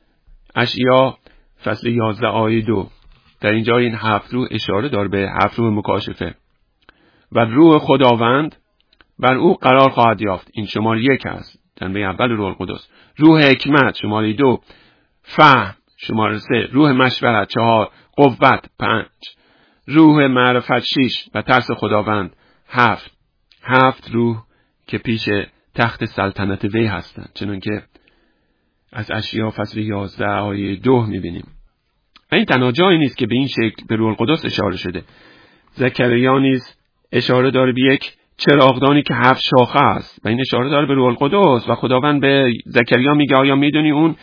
اشعیا فصل یازده آیه دو در اینجا این هفت روح اشاره داره به هفت روح مکاشفه. و روح خداوند بر او قرار خواهد یافت. این شماره یک هست، جنبه اول روح القدس. روح حکمت شماره دو، فهم شماره سه، روح مشورت چهار، قوت پنج، روح معرفت شش و ترس خداوند هفت. هفت روح که پیش تخت سلطنت وی هستند، چنان که از اشعیا فصل یازده آیه دو میبینیم. این تنها جایی نیست که به این شکل به روح القدس اشاره شده. زکریا نیز اشاره داره به یک چراغدانی که هفت شاخه است و این اشاره داره به روح القدس و خداوند به زکریا میگه آیا میدونی اون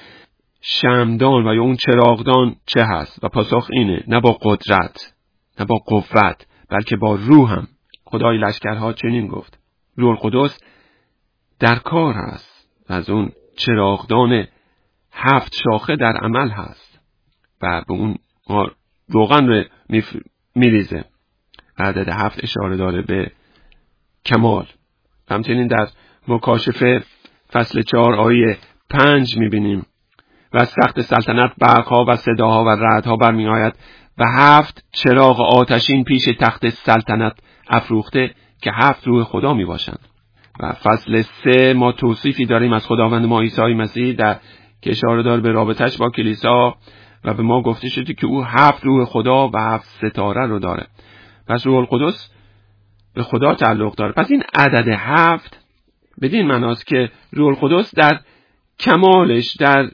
شمعدان و یا اون چراغدان چه هست؟ و پاسخ اینه: نه با قدرت، نه با قوت، بلکه با روحم. خدای لشکرها چنین گفت. روح القدس در کار هست و از اون چراغدان هفت شاخه در عمل هست و به اون روغن رو میریزه. عدد هفت اشاره داره به کمال. همچنین در مکاشفه فصل چهار آیه پنج میبینیم: و از تخت سلطنت برقها و صداها و رعدها برمی آید و هفت چراغ آتشین پیش تخت سلطنت افروخته که هفت روح خدا می باشند. و فصل سه ما توصیفی داریم از خداوند ما عیسی مسیح در که اشاره داره به رابطش با کلیسا و به ما گفته شده که او هفت روح خدا و هفت ستاره رو داره. پس روح القدس به خدا تعلق داره. پس این عدد هفت بدین معناست که روح القدس در کمالش، در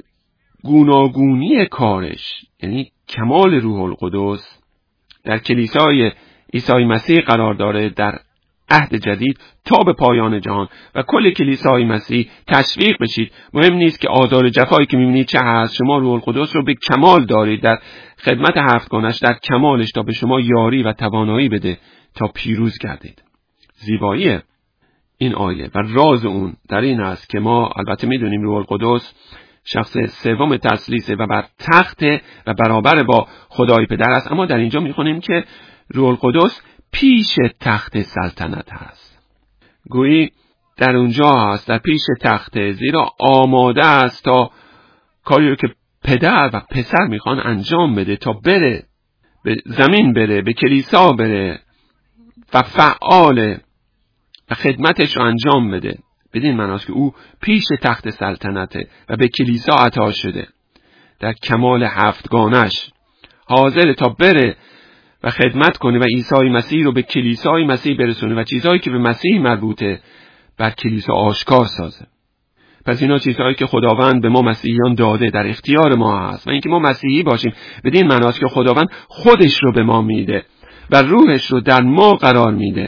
گوناگونی کارش، یعنی کمال روح القدس در کلیسای عیسی مسیح قرار داره در عهد جدید تا به پایان جهان و کل کلیسای مسیح تشویق بشید. مهم نیست که آزار جفایی که می‌بینید چه هست، شما روح القدس رو به کمال دارید در خدمت هفتگانش، در کمالش، تا به شما یاری و توانایی بده تا پیروز گردید. زیبایی این آیه و راز اون در این است که ما البته می‌دونیم روح القدس شخص سوم تثلیثه و بر تخت و برابر با خدای پدر است، اما در اینجا می‌خونیم که روح القدس پیش تخت سلطنت هست. گویی در اونجا هست، در پیش تخت، زیرا آماده است تا کاری رو که پدر و پسر میخوان انجام بده، تا بره به زمین، بره به کلیسا، بره و فعال و خدمتش رو انجام بده. بدین معناست که او پیش تخت سلطنته و به کلیسا عطا شده، در کمال هفتگانش حاضر تا بره و خدمت کنه و عیسی مسیح رو به کلیسای مسیح برسونه و چیزهایی که به مسیح مربوطه بر کلیسا آشکار سازه. پس اینا چیزهایی که خداوند به ما مسیحیان داده، در اختیار ما هست و اینکه ما مسیحی باشیم بدین معناست که خداوند خودش رو به ما میده و روحش رو در ما قرار میده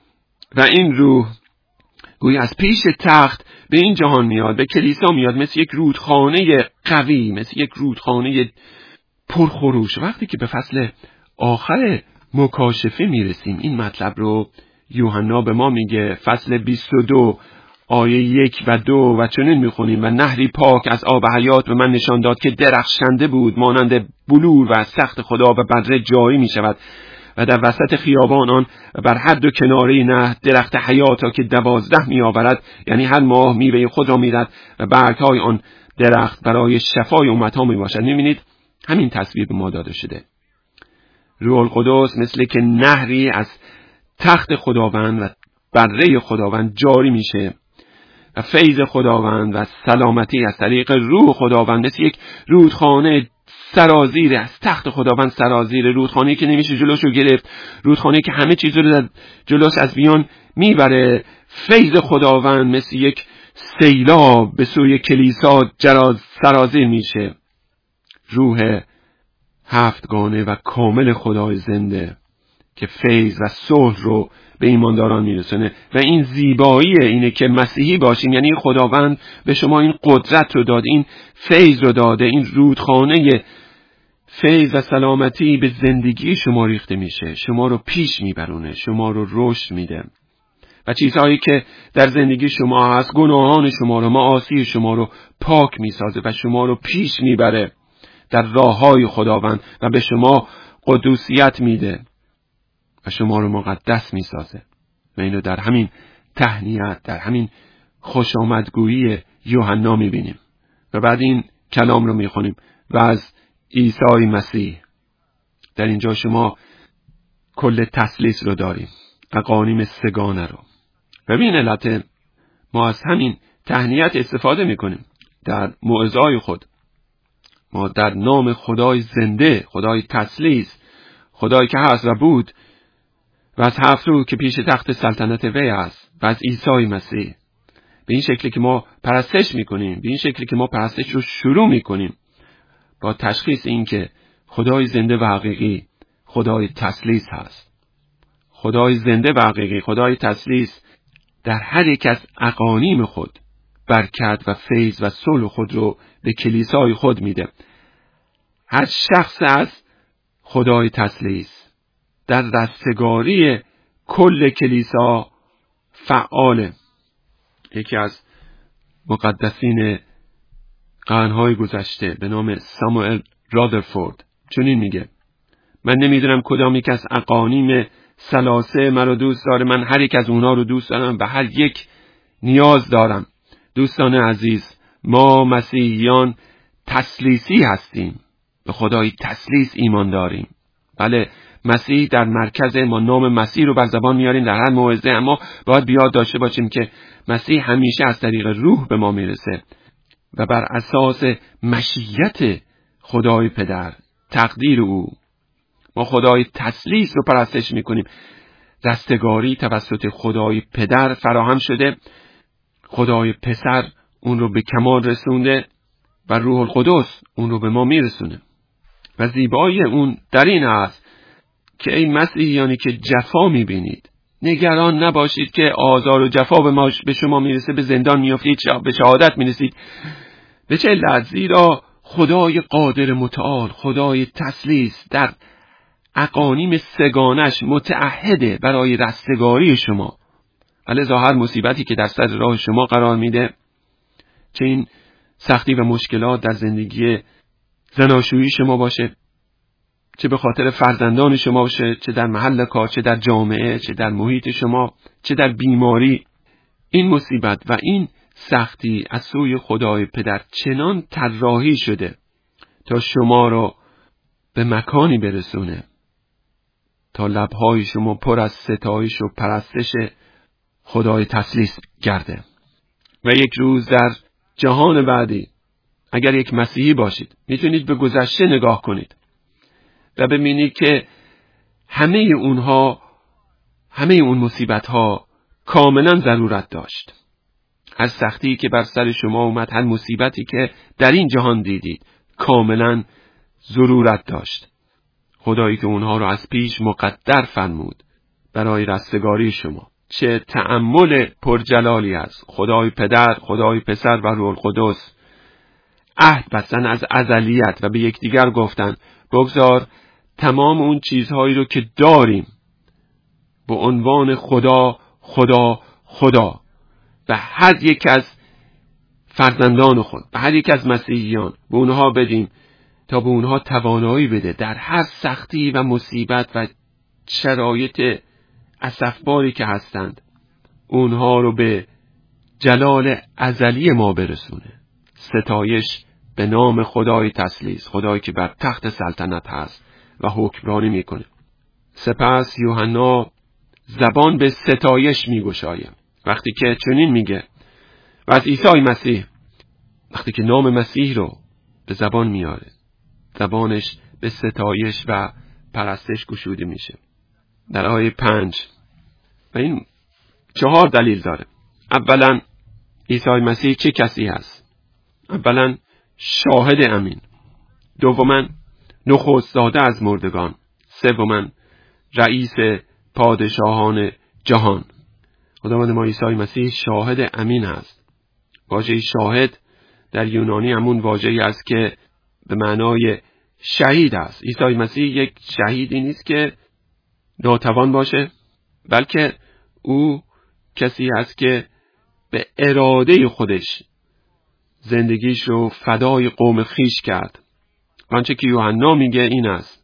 و این روح گویی از پیش تخت به این جهان میاد، به کلیسا میاد، مثل یک رودخانه قوی، مثل یک رودخانه پرخروش. وقتی که به فصل آخر مکاشفه میرسیم این مطلب رو یوحنا به ما میگه. فصل بیست و دو آیه یک و دو و چنین میخونیم: و نهری پاک از آب حیات به من نشان داد که درخشنده بود مانند بلور و از تخت خدا و بدره جاری میشود و در وسط خیابان آن بر هر دو کناره نهر درخت حیاتا که دوازده میآورد، یعنی هر ماه میوه خود را میدهد و برگهای آن درخت برای شفای امتها میباشد. میبینید همین تصویر به ما داده شده. روح القدس مثل که نهری از تخت خداوند و بره خداوند جاری میشه و فیض خداوند و سلامتی از طریق روح خداوند مثل یک رودخانه سرازیر از تخت خداوند سرازیر، رودخانه‌ای که نمیشه جلوشو گرفت، رودخانه‌ای که همه چیز رو در جلوش از میان میبره. فیض خداوند مثل یک سیلاب به سوی کلیسا جراز سرازیر میشه. روح هفتگانه و کامل خدای زنده که فیض و صلح رو به ایمانداران میرسونه. و این زیبایی اینه که مسیحی باشیم، یعنی خداوند به شما این قدرت رو داد، این فیض رو داده، این رودخانه فیض و سلامتی به زندگی شما ریخته میشه، شما رو پیش میبرونه، شما رو رشد میده و چیزهایی که در زندگی شما هست، گناهان شما رو، معاصی شما رو پاک میسازه و شما رو پیش میبره در راههای خداوند و به شما قدوسیت میده و شما رو مقدس میسازه. و اینو در همین تهنیت، در همین خوش آمدگویی یوحنا میبینیم. و بعد این کلام رو میخونیم و از عیسی مسیح. در اینجا شما کل تثلیث رو داریم، اقانیم سگانه رو. و به این علت ما از همین تهنیت استفاده میکنیم در موعظه‌های خود. ما در نام خدای زنده، خدای تثلیث، خدایی که هست و بود و از هفت رو که پیش تخت سلطنت وی است و از عیسی مسیح، به این شکلی که ما پرستش میکنیم، به این شکلی که ما پرستش رو شروع میکنیم با تشخیص این که خدای زنده و حقیقی خدای تثلیث هست. خدای زنده و حقیقی خدای تثلیث در هر یک از اقانیم خود برکت و فیض و صلح خود رو به کلیسای خود میده. هر شخص از خدای تثلیث در رستگاری کل کلیسا فعاله. یکی از مقدسین قرنهای گذشته به نام ساموئل رادرفورد چنین میگه: من نمیدونم کدام یک از اقانیم ثلاثه مرا دوست داره، من هر یک از اونا رو دوست دارم و هر یک نیاز دارم. دوستان عزیز، ما مسیحیان تثلیثی هستیم، به خدای تثلیث ایمان داریم. بله، مسیح در مرکز ما، نام مسیح رو بر زبان میاریم در هر موعظه، اما باید بیاد داشته باشیم که مسیح همیشه از طریق روح به ما میرسه و بر اساس مشیت خدای پدر، تقدیر او. ما خدای تثلیث رو پرستش میکنیم. رستگاری توسط خدای پدر فراهم شده، خدای پسر اون رو به کمال رسونده و روح القدس اون رو به ما میرسونه. و زیبایی اون در این است که ای مسیحیانی که جفا میبینید، نگران نباشید که آزار و جفا به, ما به شما میرسه، به زندان میافتید، به شهادت میرسید. به چه علت؟ زیرا خدای قادر متعال، خدای تثلیث در اقانیم سگانش متعهده برای رستگاری شما. ولذا هر مصیبتی که در سر راه شما قرار میده، چه این سختی و مشکلات در زندگی زناشویی شما باشه، چه به خاطر فرزندان شما باشه، چه در محل کار، چه در جامعه، چه در محیط شما، چه در بیماری، این مصیبت و این سختی از سوی خدای پدر چنان طراحی شده تا شما رو به مکانی برسونه تا لبهای شما پر از ستایش و پرستش خدای تثلیث گرده. و یک روز در جهان بعدی اگر یک مسیحی باشید، میتونید به گذشته نگاه کنید و ببینید که همه اونها، همه اون مصیبت ها کاملا ضرورت داشت. هر سختی که بر سر شما اومد، هر مصیبتی که در این جهان دیدید، کاملا ضرورت داشت. خدایی که اونها رو از پیش مقدر فرمود برای رستگاری شما. چه تأمل پرجلالی است. خدای پدر، خدای پسر و روح القدس عهد بستن از ازلیت و به یکدیگر گفتن بگذار تمام اون چیزهایی رو که داریم به عنوان خدا خدا خدا به هر یک از فرزندان خود، به هر یک از مسیحیان به اونها بدیم تا به اونها توانایی بده در هر سختی و مصیبت و شرایط اسفباری که هستند، اونها رو به جلال ازلی ما برسونه. ستایش به نام خدای تثلیث، خدایی که بر تخت سلطنت هست و حکمرانی میکنه. سپس یوحنا زبان به ستایش میگشایه وقتی که چنین میگه: و از عیسی مسیح وقتی که نام مسیح رو به زبان میاره، زبانش به ستایش و پرستش گشوده میشه. در آیه پنج و این چهار دلیل داره. اولا عیسی مسیح چه کسی هست؟ اولا شاهد امین، دوما نخست زاده از مردگان، سوما رئیس پادشاهان جهان. خداوند ما عیسی مسیح شاهد امین هست. واژه شاهد در یونانی همون واژه‌ای است که به معنای شهید است. عیسی مسیح یک شهیدی نیست که ناتوان باشه، بلکه او کسی است که به اراده خودش زندگیش رو فدای قوم خیش کرد. آنچه که یوحنا میگه این است: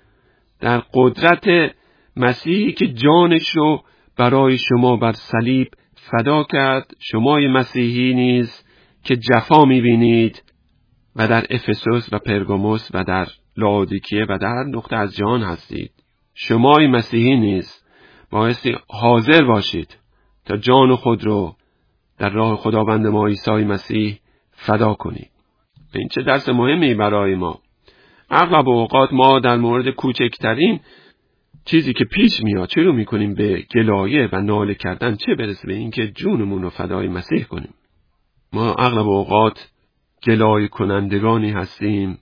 در قدرت مسیحی که جانش رو برای شما بر صلیب فدا کرد، شمای مسیحی نیز که جفا میبینید و در افسوس و پرگاموس و در لاودیکیه و در نقطه از جهان هستید، شمای مسیحی نیز بایستی حاضر باشید تا جان خود رو در راه خداوند ما عیسی مسیح فدا کنید. این چه درس مهمی برای ما. اغلب اوقات ما در مورد کوچکترین چیزی که پیش میاد چه رو میکنیم به گلایه و ناله کردن، چه برسه به این که جونمون رو فدای مسیح کنیم. ما اغلب اوقات گلایه کنندگانی هستیم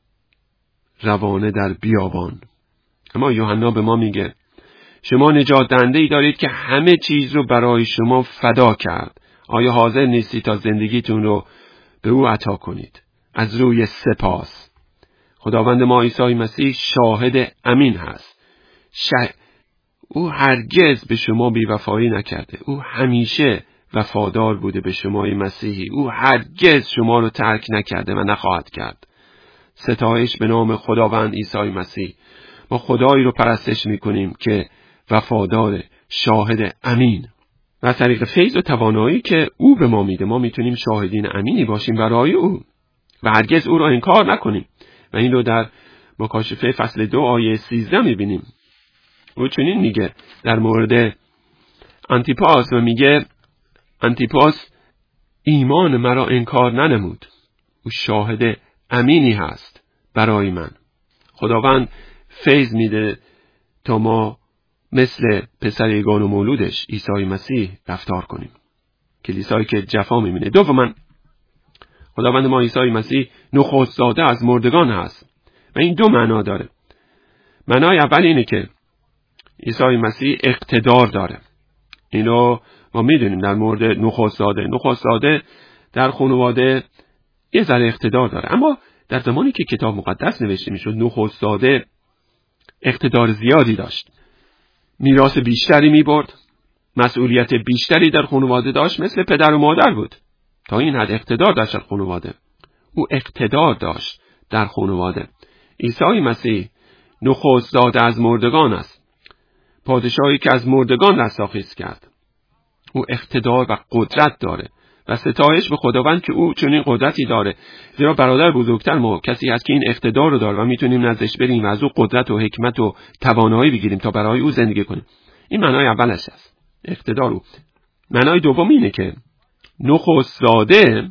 روانه در بیابان. اما یوحنا به ما میگه شما نجات دهنده‌ای دارید که همه چیز رو برای شما فدا کرد. آیا حاضر نیستید تا زندگیتون رو به او عطا کنید از روی سپاس؟ خداوند ما عیسی مسیح شاهد امین هست. شه... او هرگز به شما بی‌وفایی نکرده. او همیشه وفادار بوده به شمای مسیحی. او هرگز شما رو ترک نکرده و نخواهد کرد. ستایش به نام خداوند عیسی مسیح. ما خدایی رو پرستش میکنیم که وفادار، شاهد امین. و از طریق فیض و توانایی که او به ما میده ما میتونیم شاهدین امینی باشیم برای او و هرگز او را انکار نکنیم. و این رو در مکاشفه فصل دو آیه سیزده میبینیم. او چنین میگه در مورد انتیپاس و میگه انتیپاس ایمان مرا انکار ننمود. او شاهد امینی هست برای من. خداوند فیض میده تا ما مثل پسر یگانه مولودش عیسی مسیح رفتار کنیم، کلیسایی که جفا میبینه. دوما خداوند ما عیسی مسیح نخست زاده از مردگان هست و این دو معنا داره. معنای اول اینه که عیسی مسیح اقتدار داره. اینو ما میدونیم در مورد نخست زاده. نخست زاده در خانواده یه ذره اقتدار داره، اما در زمانی که کتاب مقدس نوشته میشد نخست زاده اقتدار زیادی داشت، میراث بیشتری میبرد، مسئولیت بیشتری در خانواده داشت، مثل پدر و مادر بود. تا این حد اقتدار داشت در خانواده. او اقتدار داشت در خانواده. عیسی مسیح نخست زاده از مردگان است، پادشاهی که از مردگان رستاخیز کرد. او اقتدار و قدرت داره و ستایش به خداوند که او چنین قدرتی داره، زیرا برادر بزرگتر ما کسی هست که این اقتدار رو داره و میتونیم نزدش بریم و از او قدرت و حکمت و توانایی بگیریم تا برای او زندگی کنیم. این معنای اولش است، اقتدار او. معنای دوم اینه که نخست زاده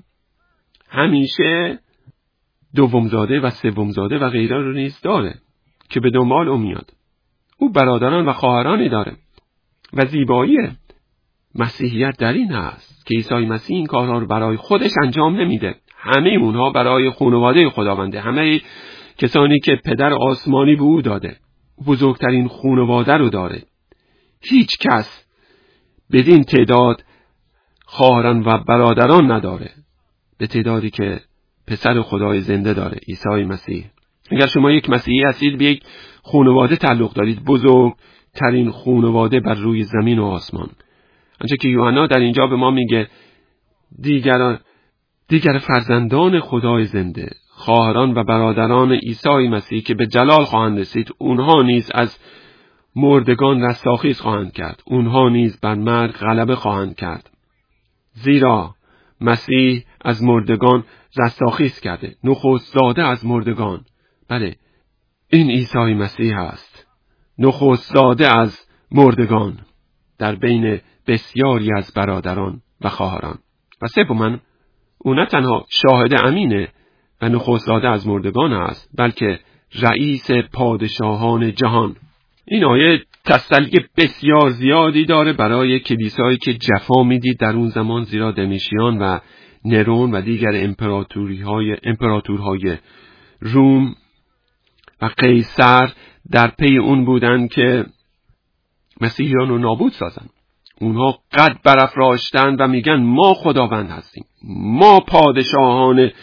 همیشه دوم زاده و سوم زاده و غیره رو نیز داره که به دنبال او میاد. او برادران و خواهرانی داره و زیبایی مسیحیت در این هست که عیسی مسیح این کارها رو برای خودش انجام نمیده. همه اونها برای خانواده خداونده، همه کسانی که پدر آسمانی به او داده. بزرگترین خانواده رو داره. هیچ کس بدین تعداد خواهران و برادران نداره به تعدادی که پسر خدای زنده داره، عیسی مسیح. اگر شما یک مسیحی هستید به یک خانواده تعلق دارید، بزرگترین خانواده بر روی زمین و آسمان. آنچه که یوحنا در اینجا به ما میگه دیگران دیگر فرزندان خدای زنده، خواهران و برادران عیسی مسیح که به جلال خواهند رسید، اونها نیز از مردگان رستاخیز خواهند کرد. اونها نیز بر مرگ غلبه خواهند کرد، زیرا مسیح از مردگان رستاخیز کرده. نخست زاده از مردگان. بله، این عیسی مسیح است، نخست زاده از مردگان در بین بسیاری از برادران و خواهران. و سوماً او نه تنها شاهد امینه و نخست زاده از مردگان است، بلکه رئیس پادشاهان جهان. این آیه تسلی بسیار زیادی داره برای کلیسایی که جفا میدید در اون زمان، زیرا دمیشیان و نرون و دیگر امپراتوری های امپراتورهای روم و قیصر در پی اون بودن که مسیحیان رو نابود سازن. اونها قد برافراشتن و میگن ما خداوند هستیم، ما پادشاهان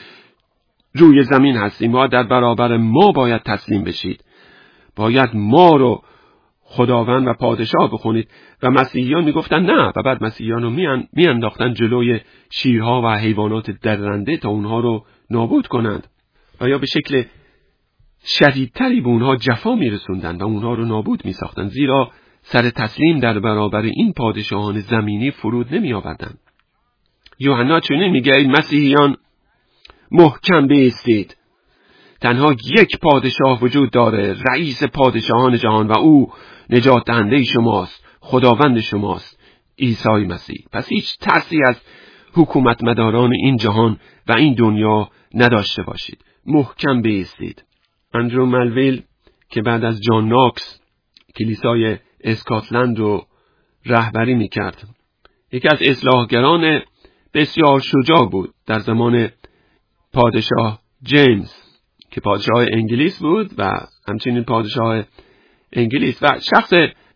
روی زمین هستیم، ما در برابر ما باید تسلیم بشید، باید ما رو خداوند و پادشاه بخونید. و مسیحیان میگفتن نه، و بعد مسیحیان رو میانداختن جلوی شیرها و حیوانات درنده تا اونها رو نابود کنند و یا به شکل شدیدتری به اونها جفا میرسوندن و اونها رو نابود میساختن، زیرا سر تسلیم در برابر این پادشاهان زمینی فرود نمی آوردن. یوحنا چنین میگه ای مسیحیان محکم بایستید، تنها یک پادشاه وجود داره، رئیس پادشاهان جهان، و او نجات دهنده شماست، خداوند شماست، عیسی مسیح. پس هیچ ترسی از حکومت مداران این جهان و این دنیا نداشته باشید، محکم بایستید. اندرو ملویل که بعد از جان ناکس کلیسای اسکاتلند رو رهبری میکرد، یکی از اصلاحگران بسیار شجاع بود در زمان پادشاه جیمز که پادشاه انگلیس بود و همچنین پادشاه انگلیس، و شخص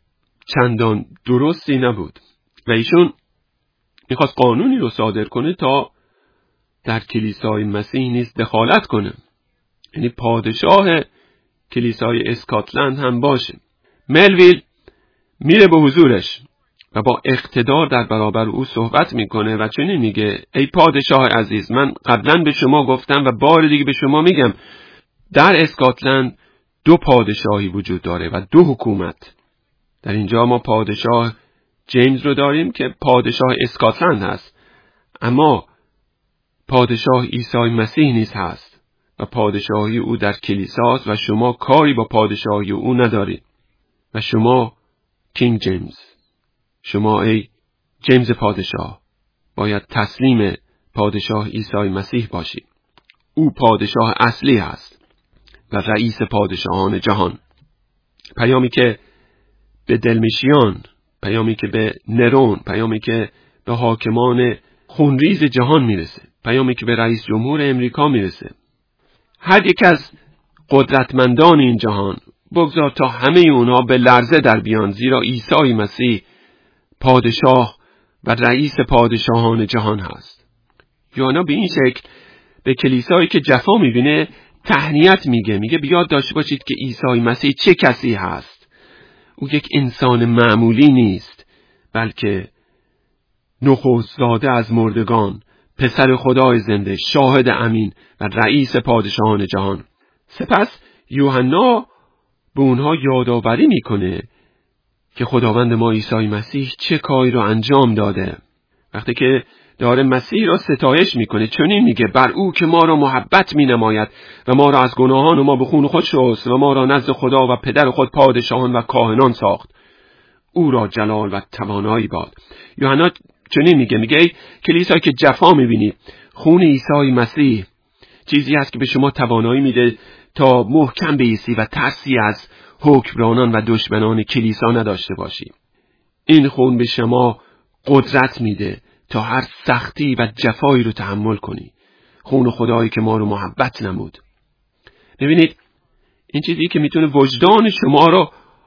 چندان درستی نبود و ایشون میخواست قانونی رو صادر کنه تا در کلیسای مسیح نیز دخالت کنه، یعنی پادشاه کلیسای اسکاتلند هم باشه. ملویل میره به حضورش و با اقتدار در برابر او صحبت میکنه و چنین میگه ای پادشاه عزیز، من قبلا به شما گفتم و بار دیگه به شما میگم، در اسکاتلند دو پادشاهی وجود داره و دو حکومت. در اینجا ما پادشاه جیمز رو داریم که پادشاه اسکاتلند هست، اما پادشاه عیسی مسیح نیز هست و پادشاهی او در کلیساست و شما کاری با پادشاهی او ندارید. و شما کینگ جیمز، شما ای جیمز پادشاه، باید تسلیم پادشاه عیسی مسیح باشید. او پادشاه اصلی هست و رئیس پادشاهان جهان. پیامی که به دلمشیان، پیامی که به نرون، پیامی که به حاکمان خونریز جهان میرسه، پیامی که به رئیس جمهور امریکا میرسه. هر یک از قدرتمندان این جهان بگذار تا همه اونها به لرزه در بیان، زیرا عیسی مسیح پادشاه و رئیس پادشاهان جهان هست. یوحنا به این شکل به کلیسایی که جفا میبینه تهنیت میگه، میگه بیاد داشته باشید که عیسی مسیح چه کسی هست. او یک انسان معمولی نیست، بلکه نخست زاده از مردگان، پسر خدای زنده، شاهد امین و رئیس پادشاهان جهان. سپس یوحنا به اونها یادآوری میکنه که خداوند ما عیسی مسیح چه کاری رو انجام داده. وقتی که داره مسیح را ستایش میکنه چنین میگه بر او که ما را محبت مینماید و ما را از گناهان و ما به خون خود شست و ما را نزد خدا و پدر خود پادشاهان و کاهنان ساخت، او را جلال و توانایی باد. یوحنا چنین میگه، میگه ای کلیسایی که جفا میبینی، خون عیسی مسیح چیزی هست که به شما توانایی میده تا محکم بایستی و ترسی از حکمرانان و دشمنان کلیسا نداشته باشی. این خون به شما قدرت میده تا هر سختی و جفایی رو تحمل کنی. خون خدایی که ما رو محبت نمود. ببینید این چیزی که میتونه وجدان شما رو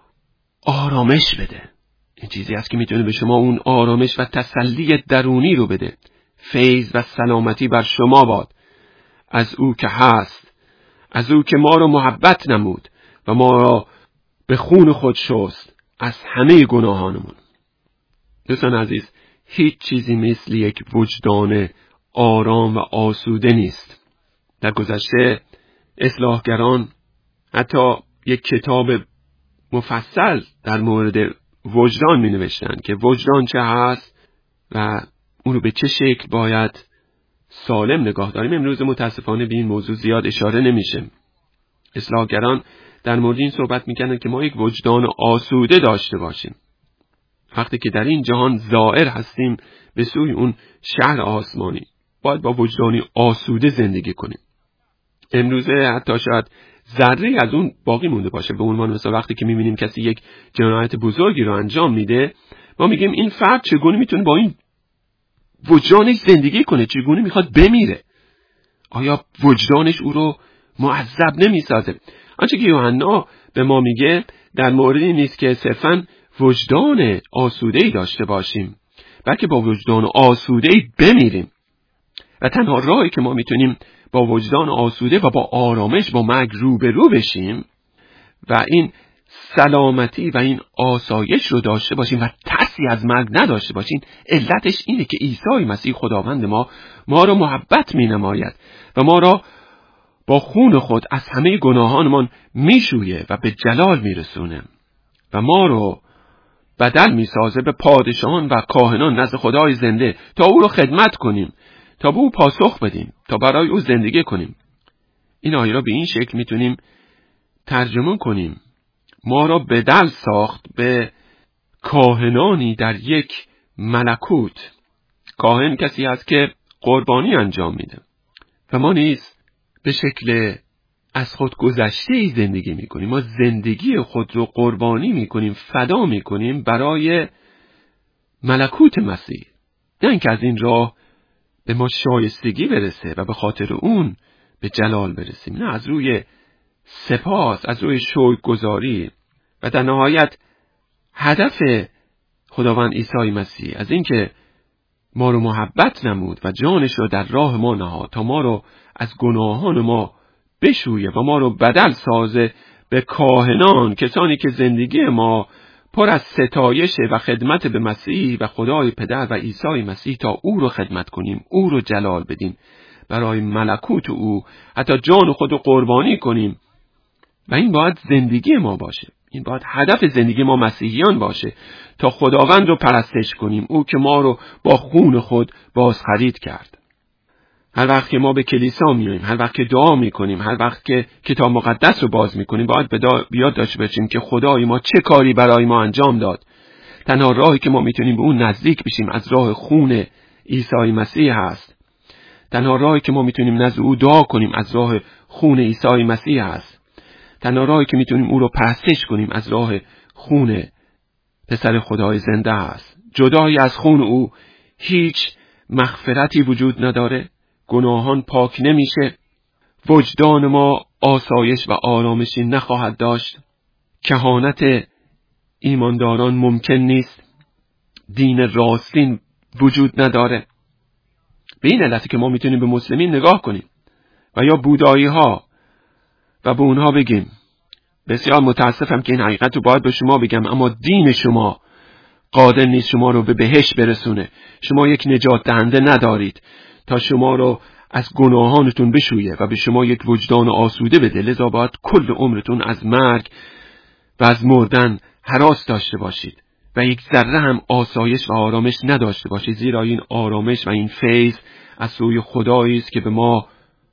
آرامش بده. این چیزی است که میتونه به شما اون آرامش و تسلی درونی رو بده. فیض و سلامتی بر شما باد از او که هست، از او که ما رو محبت نمود و ما را به خون خود شست از همه گناهانمون. دوستان عزیز، هیچ چیزی مثل یک وجدان آرام و آسوده نیست. در گذشته اصلاحگران حتی یک کتاب مفصل در مورد وجدان می نوشتن که وجدان چه هست و اون رو به چه شکل باید سالم نگاه داریم. امروز متاسفانه به این موضوع زیاد اشاره نمیشه. اصلاحگران در مورد این صحبت میکنن که ما یک وجدان آسوده داشته باشیم وقتی که در این جهان زائر هستیم به سوی اون شهر آسمانی. باید با وجدانی آسوده زندگی کنیم. امروزه حتی شاید ذره از اون باقی مونده باشه. به عنوان مثلا وقتی که می‌بینیم کسی یک جنایت بزرگی رو انجام میده، ما میگیم این فرد چگونه میتونه با این وجدانش زندگی کنه، چگونه میخواد بمیره؟ آیا وجدانش او رو معذب نمیسازه؟ آنچه که یوحنا به ما میگه در موردی نیست که صرفاً وجدان آسوده‌ای داشته باشیم، بلکه با وجدان آسوده‌ای بمیریم. و تنها راهی که ما میتونیم با وجدان آسوده و با آرامش با مرگ روبرو بشیم و این سلامتی و این آسایش رو داشته باشیم و ترسی از مرگ نداشته باشیم، علتش اینه که عیسی مسیح خداوند ما ما رو محبت می نماید و ما را با خون خود از همه گناهانمان می شویه و به جلال می رسونه و ما رو بدل می سازه به پادشاهان و کاهنان نزد خدای زنده تا او رو خدمت کنیم، تا به او پاسخ بدیم، تا برای او زندگی کنیم. این آیه را به این شکل می تونیم ترجمه کنیم: ما را بدل ساخت به کاهنانی در یک ملکوت. کاهن کسی است که قربانی انجام میده و ما نیز به شکل از خود گذشته زندگی میکنیم. ما زندگی خود رو قربانی میکنیم، فدا میکنیم برای ملکوت مسیح، نه اینکه از این راه به ما شایستگی برسه و به خاطر اون به جلال برسیم، نه، از روی سپاس، از روی شکرگزاری. و در نهایت هدف خداوند عیسی مسیح از این که ما رو محبت نمود و جانش رو در راه ما نهاد تا ما رو از گناهان ما بشویه و ما رو بدل سازه به کاهنان، کسانی که زندگی ما پر از ستایش و خدمت به مسیح و خدای پدر و عیسی مسیح تا او رو خدمت کنیم، او رو جلال بدیم، برای ملکوت او حتی جان خود رو قربانی کنیم. و این باید زندگی ما باشه، این باید هدف زندگی ما مسیحیان باشه، تا خداوند رو پرستش کنیم، او که ما رو با خون خود باز خرید کرد. هر وقت که ما به کلیسا میاییم، هر وقت که دعا میکنیم، هر وقت که کتاب مقدس رو باز میکنیم، باید بیاد داشته باشیم که خدای ما چه کاری برای ما انجام داد. تنها راهی که ما میتونیم به اون نزدیک بشیم از راه خون عیسی مسیح هست. تنها راهی که ما میتونیم نزد او دعا کنیم از راه خون عیسی مسیح هست. تنها راهی که میتونیم او رو پرستش کنیم از راه خون پسر خدای زنده است. جدای از خون او هیچ مغفرتی وجود نداره، گناهان پاک نمیشه، وجدان ما آسایش و آرامشی نخواهد داشت، کهانت ایمانداران ممکن نیست، دین راستین وجود نداره. به این علتی که ما میتونیم به مسلمین نگاه کنیم و یا بودایی ها و به اونها بگیم بسیار متاسفم که این حقیقت رو باید به شما بگم، اما دین شما قادر نیست شما رو به بهشت برسونه. شما یک نجات دهنده ندارید تا شما رو از گناهانتون بشویه و به شما یک وجدان آسوده بده. لذا باید کل عمرتون از مرگ و از مردن هراس داشته باشید و یک ذره هم آسایش و آرامش نداشته باشید، زیرا این آرامش و این فیض از سوی خدایی است که به ما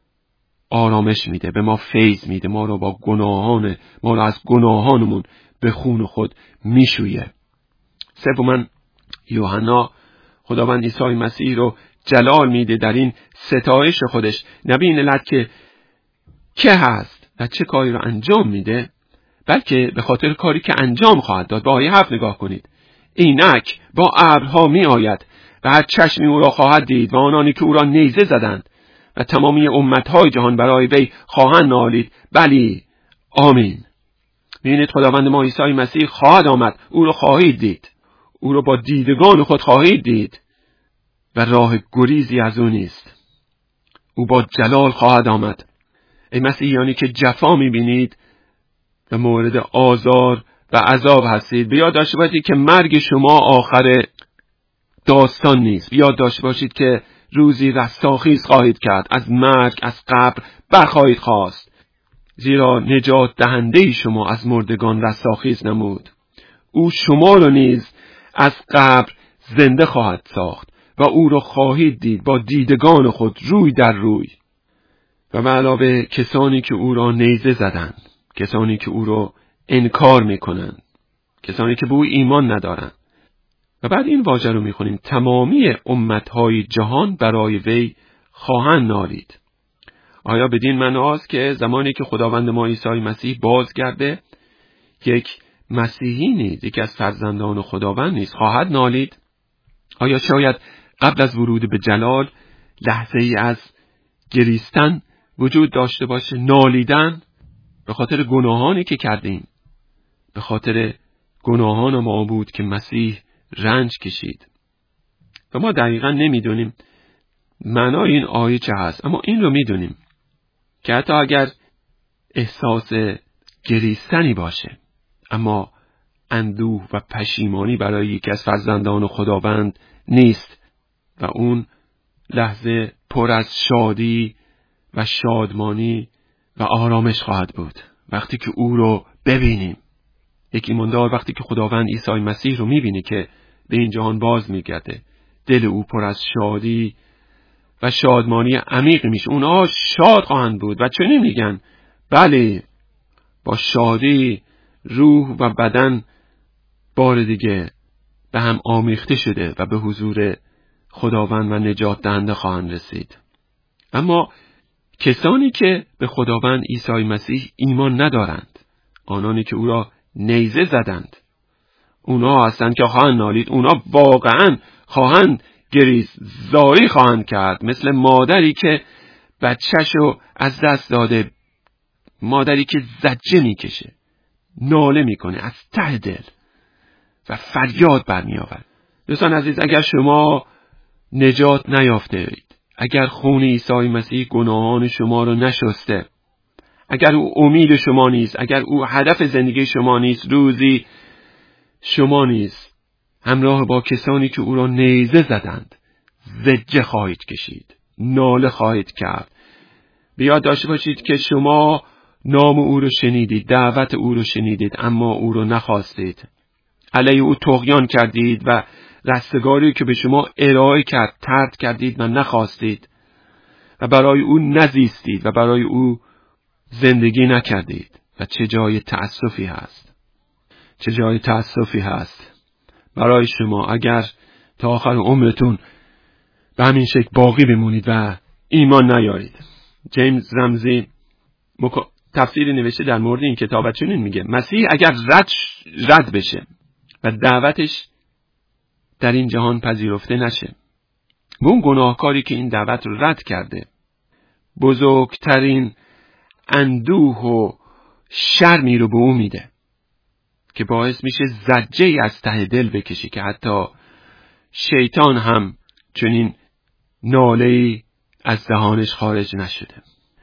آرامش میده، به ما فیض میده، ما رو با گناهان ما رو از گناهانمون به خون خود میشویه. سوماً یوحنا خداوند عیسی مسیح رو جلال میده در این ستایش خودش، نه به این علت که که هست و چه کاری رو انجام میده، بلکه به خاطر کاری که انجام خواهد داد. به آیه هفت نگاه کنید: اینک با ابرها می آید و هر چشمی او را خواهد دید و آنانی که او را نیزه زدند و تمامی امتهای جهان برای وی خواهند نالید بلی آمین. ببینید خداوند ما عیسی مسیح خواهد آمد، او را خواهید دید، او را با دیدگان خود خواهید دید و راه گریزی از او نیست. او با جلال خواهد آمد. ای مسیحیانی که جفا میبینید و مورد آزار و عذاب هستید، بیاد داشته باشید که مرگ شما آخر داستان نیست. بیاد داشته باشید که روزی رستاخیز خواهید کرد، از مرگ، از قبر برخواهید خواست، زیرا نجات دهنده شما از مردگان رستاخیز نمود. او شما را نیز از قبر زنده خواهد ساخت و او را خواهید دید با دیدگان خود روی در روی. و به علاوه کسانی که او را نیزه زدند، کسانی که او را انکار میکنند، کسانی که به او ایمان ندارند. و بعد این واژه رو میخونیم: تمامی امتهای جهان برای وی خواهند نالید. آیا بدین معناست که زمانی که خداوند ما عیسی مسیح بازگرده، یک مسیحی نیز، یک از فرزندان خداوند نیز خواهد نالید؟ آیا شاید قبل از ورود به جلال لحظه ای از گریستن وجود داشته باشه، نالیدن به خاطر گناهانی که کردیم، به خاطر گناهان ما بود که مسیح رنج کشید؟ و ما دقیقا نمیدونیم معنای این آیه چه هست، اما این رو میدونیم که حتی اگر احساس گریستنی باشه، اما اندوه و پشیمانی برای یکی از فرزندان خداوند نیست و اون لحظه پر از شادی و شادمانی و آرامش خواهد بود وقتی که او رو ببینیم. یک ایماندار وقتی که خداوند عیسی مسیح رو میبینه که به این جهان باز میگرده، دل او پر از شادی و شادمانی عمیق میشه. اونها شاد خواهند بود و چنین میگن: بله، با شادی روح و بدن بار دیگه به هم آمیخته شده و به حضور خداوند و نجات دهنده خواهند رسید. اما کسانی که به خداوند عیسی مسیح ایمان ندارند، آنانی که او را نیزه زدند، اونا هستند که خواهند نالید. اونا واقعا خواهند گریست، زاری خواهند کرد، مثل مادری که بچه‌شو از دست داده، مادری که زجه میکشه، ناله میکنه از ته دل و فریاد برمی آورد. دوستان عزیز، اگر شما نجات نیافته اید، اگر خون عیسی مسیح گناهان شما رو نشسته، اگر او امید شما نیست، اگر او هدف زندگی شما نیست، روزی شما نیست همراه با کسانی که او را نیزه زدند زجه خواهید کشید، ناله خواهید کرد. بیاد داشته باشید که شما نام او رو شنیدید، دعوت او رو شنیدید، اما او رو نخواستید، علیه او طغیان کردید و رستگاری که به شما ارائه کرد طرد کردید و نخواستید و برای او نزیستید و برای او زندگی نکردید. و چه جای تأسفی هست، چه جای تأسفی هست برای شما اگر تا آخر عمرتون به همین شکل باقی بمونید و ایمان نیارید. جیمز رمزی مک... تفسیری نوشته در مورد این کتاب، چنین میگه: مسیح اگر رد رد بشه و دعوتش در این جهان پذیرفته نشه، به اون گناهکاری که این دعوت رو رد کرده بزرگترین اندوه و شرمی رو به او میده که باعث میشه زجه‌ای از ته دل بکشی که حتی شیطان هم چنین ناله‌ای از دهانش خارج نشده.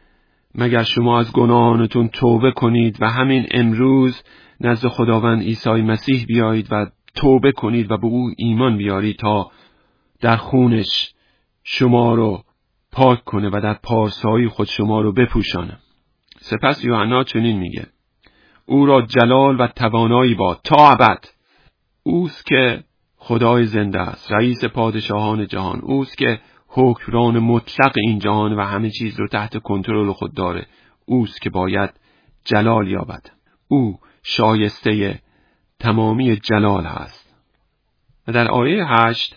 مگر شما از گناهانتون توبه کنید و همین امروز نزد خداوند عیسی مسیح بیایید و توبه کنید و به او ایمان بیارید تا در خونش شما رو پاک کنه و در پارسایی خود شما رو بپوشانه. سپس یوحنا چنین میگه: او را جلال و توانایی باد تا ابد. اوست که خدای زنده است، رئیس پادشاهان جهان، اوست که حکمران مطلق این جهان و همه چیز رو تحت کنترل خود داره. اوست که باید جلال یابد. او شایسته تمامی جلال هست. و در آیه هشت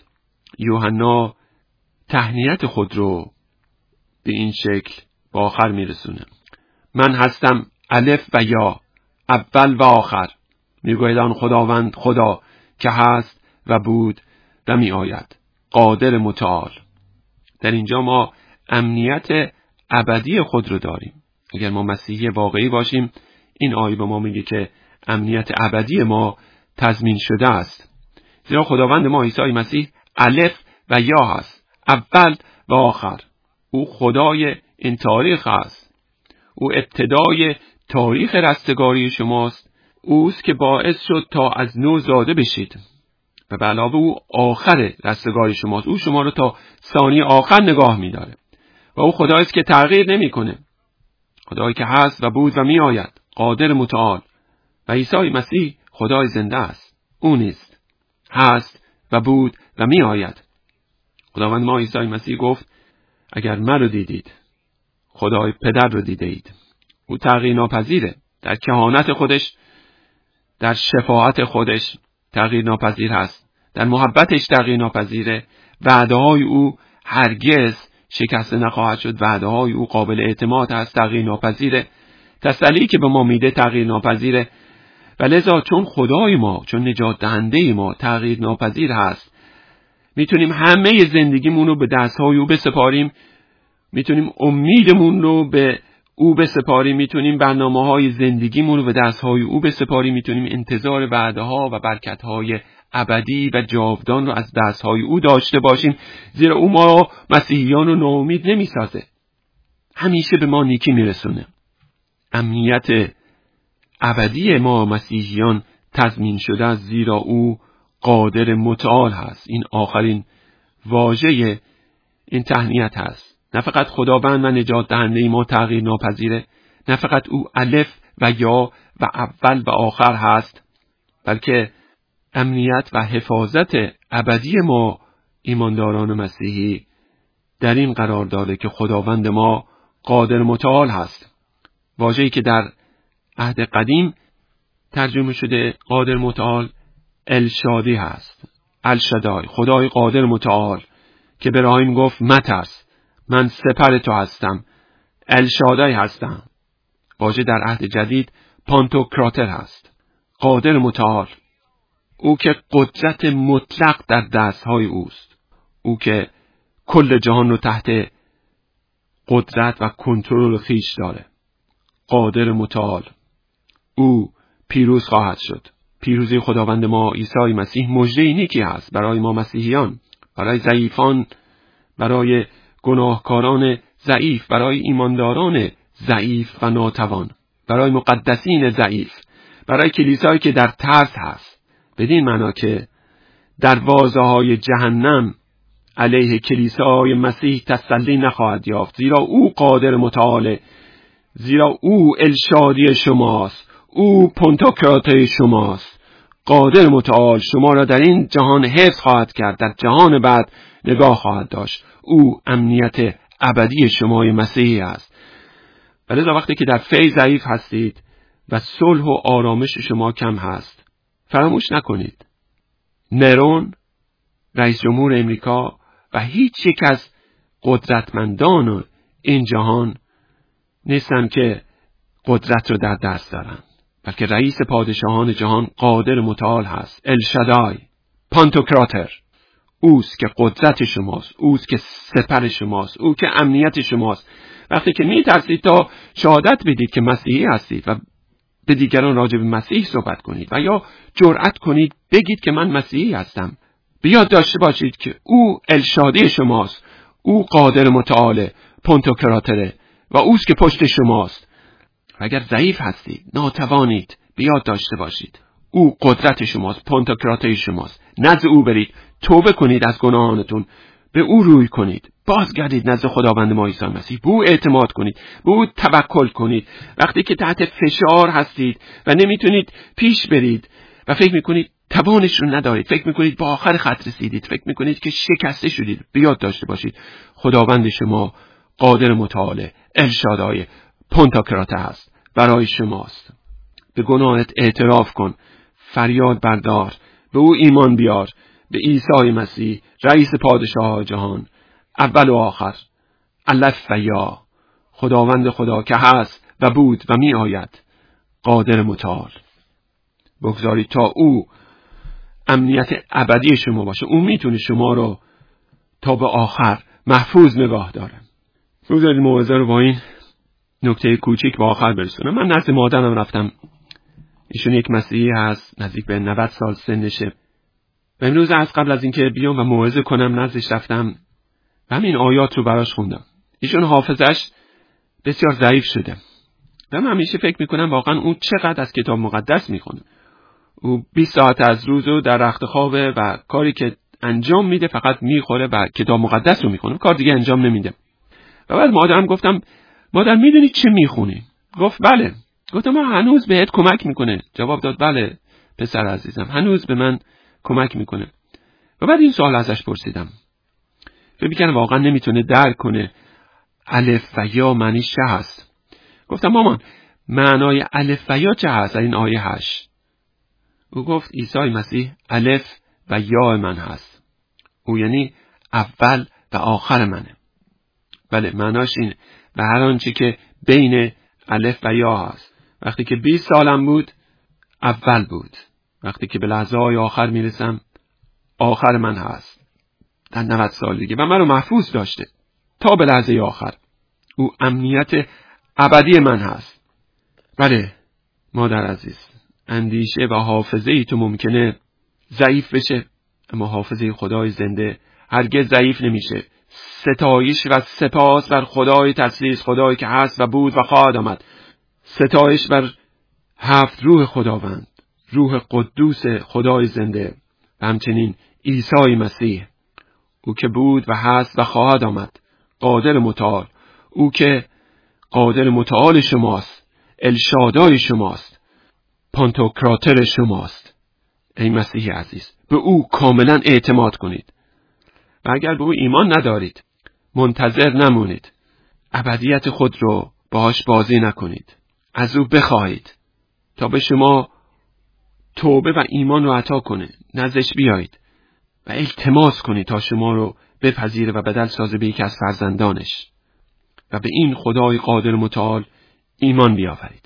یوحنا تهنیت خود رو به این شکل به آخر میرسونه: من هستم الف و یا، اول و آخر، میگوید آن خداوند خدا که هست و بود و می آید، قادر متعال. در اینجا ما امنیت ابدی خود رو داریم. اگر ما مسیحی واقعی باشیم، این آیه به ما میگه که امنیت ابدی ما تضمین شده است، زیرا خداوند ما عیسی مسیح الف و یا هست، اول و آخر. او خدای این تاریخ است، او ابتدای تاریخ رستگاری شماست، اوست که باعث شد تا از نو زاده بشید و به علاوه او آخر رستگاری شماست. او شما رو تا ثانیه آخر نگاه می‌داره و او خدایی است که تغییر نمی‌کنه، خدایی که هست و بود و می‌آید، قادر متعال. و عیسی مسیح خدای زنده است، او نیست، هست و بود و می‌آید. خداوند ما عیسی مسیح گفت: اگر من رو دیدید، خدای پدر رو دیده اید. او تغییر ناپذیره، در کهانت خودش، در شفاعت خودش تغییر ناپذیر هست، در محبتش تغییر ناپذیره. وعده های او هرگز شکسته نخواهد شد. وعده های او قابل اعتماد هست، تغییر ناپذیره. تسلی که به ما میده تغییر ناپذیره. و لذا چون خدای ما، چون نجات دهنده ما تغییر ناپذیر هست، میتونیم همه زندگیمون رو به دستهای او بسپاریم. میتونیم امیدمون رو به او بسپاریم. میتونیم برنامه‌های زندگیمون رو به دستهای او بسپاریم. میتونیم انتظار وعده‌ها و برکت‌های ابدی و جاودان رو از دستهای او داشته باشیم، زیرا او ما مسیحیان رو ناامید نمیسازه، همیشه به ما نیکی میرسونه. امنیت ابدی ما مسیحیان تضمین شده است، زیرا او قادر متعال هست. این آخرین واژه این تهنیت هست. نه فقط خداوند و نجات دهنده ما تغییر ناپذیره، نه فقط او الف و یا و اول و آخر هست، بلکه امنیت و حفاظت ابدی ما ایمانداران مسیحی در این قرار داره که خداوند ما قادر متعال هست. واژه‌ای که در عهد قدیم ترجمه شده قادر متعال الشادی هست. الشدای، خدای قادر متعال که به ابراهیم گفت مترس، من سپر تو هستم، الشادای هستم. واژه در عهد جدید پانتوکراتر هست، قادر متعال، او که قدرت مطلق در دستهای اوست، او که کل جهان رو تحت قدرت و کنترل خیش داره. قادر متعال، او پیروز خواهد شد. پیروزی خداوند ما عیسی مسیح مژده نیکی است برای ما مسیحیان، برای ضعیفان، برای گناهکاران ضعیف، برای ایمانداران ضعیف و ناتوان، برای مقدسین ضعیف، برای کلیسایی که در ترس هست. بدین معنا که دروازه‌های جهنم علیه کلیسای مسیح تسلی نخواهد یافت، زیرا او قادر متعال، زیرا او الشادی شماست، او پانتوکرات شماست. قادر متعال شما را در این جهان حفظ خواهد کرد، در جهان بعد نگاه خواهد داشت. او امنیت ابدی شمای مسیحی است. ولی وقتی که در فیض ضعیف هستید و صلح و آرامش شما کم هست، فراموش نکنید نرون، رئیس جمهور امریکا و هیچ یک از قدرتمندان این جهان نیستن که قدرت رو در دست دارن، بلکه رئیس پادشاهان جهان قادر متعال هست، الشدای، پانتوکراتر. اوست که قدرت شماست، اوست که سپر شماست، او که امنیت شماست. وقتی که می ترسید تا شهادت بدید که مسیحی هستید و به دیگران راجع به مسیح صحبت کنید و یا جرأت کنید بگید که من مسیحی هستم، بیاد داشته باشید که او الشادی شماست، او قادر متعال، پانتوکراتره و اوست که پشت شماست. و اگر ضعیف هستید، ناتوانید، بیاد داشته باشید او قدرت شماست، پانتوکرات شماست. نزد او برید، توبه کنید از گناهانتون، به او روی کنید، بازگردید نزد خداوند ما عیسی مسیح، به او اعتماد کنید، به او توکل کنید. وقتی که تحت فشار هستید و نمیتونید پیش برید و فکر میکنید توانش رو ندارید، فکر میکنید با آخر خط رسیدید، فکر میکنید که شکسته شدید، بیاد داشته باشید خداوند شما قادر متعال، الشادای، پانتوکرات است، برای شماست. به گناهت اعتراف کن، فریاد بردار، به او ایمان بیار، به عیسی مسیح رئیس پادشاه جهان، اول و آخر، الف و یا، خداوند خدا که هست و بود و می آید، قادر متعال. بگذارید تا او امنیت ابدی شما باشه. او میتونه شما رو تا به آخر محفوظ نگاه داره. بگذارید موعظه رو با این نکته کوچیک به آخر برسونم. من نزد مادرم رفتم، ایشون یک مسیحی هست، نزدیک به نود سال سنشه، و امروز از قبل از اینکه بیام و موعظه کنم نزدش رفتم و همین آیات رو براش خوندم. ایشون حافظش بسیار ضعیف شده و من همیشه فکر میکنم واقعا اون چقدر از کتاب مقدس میخونه. او بیست ساعت از روز رو در رخت خوابه و کاری که انجام میده فقط میخوره و کتاب مقدس رو میخونه، کار دیگه انجام نمیده. و بعد مادرم گفتم مادر میدونی چه میخونی؟ گفت بله. گفتم ما هنوز بهت کمک میکنه؟ جواب داد بله پسر عزیزم، هنوز به من کمک میکنه. و بعد این سوال ازش پرسیدم، فکر میکنم واقعا نمیتونه درک کنه الف و یا معنیش چه هست. گفتم مامان معنای الف و یا چه هست این آیه هشت؟ او گفت عیسی مسیح الف و یا من هست، او یعنی اول و آخر منه. بله، معناش این و هر آنچه که بین الف و یا هست. وقتی که بیست سالم بود اول بود، وقتی که به لحظه های آخر میرسم آخر من هست در نود سال دیگه و من رو محفوظ داشته تا به لحظه آخر. او امنیت ابدی من هست. بله مادر عزیز، اندیشه و حافظه ای تو ممکنه ضعیف بشه، اما حافظه خدای زنده هرگز ضعیف نمیشه. ستایش و سپاس بر خدای تسلیس، خدایی که هست و بود و خواهد آمد. ستایش بر هفت روح خداوند، روح قدوس خدای زنده و همچنین عیسی مسیح، او که بود و هست و خواهد آمد، قادر متعال، او که قادر متعال شماست، الشادای شماست، پانتوکراتر شماست. ای مسیح عزیز، به او کاملا اعتماد کنید و اگر به او ایمان ندارید منتظر نمونید، ابدیت خود رو باهاش بازی نکنید، از او بخواهید تا به شما توبه و ایمان رو عطا کنه، نزدش بیایید و التماس کنید تا شما رو بپذیره و بدل سازه به یکی از فرزندانش و به این خدای قادر متعال ایمان بیاورید.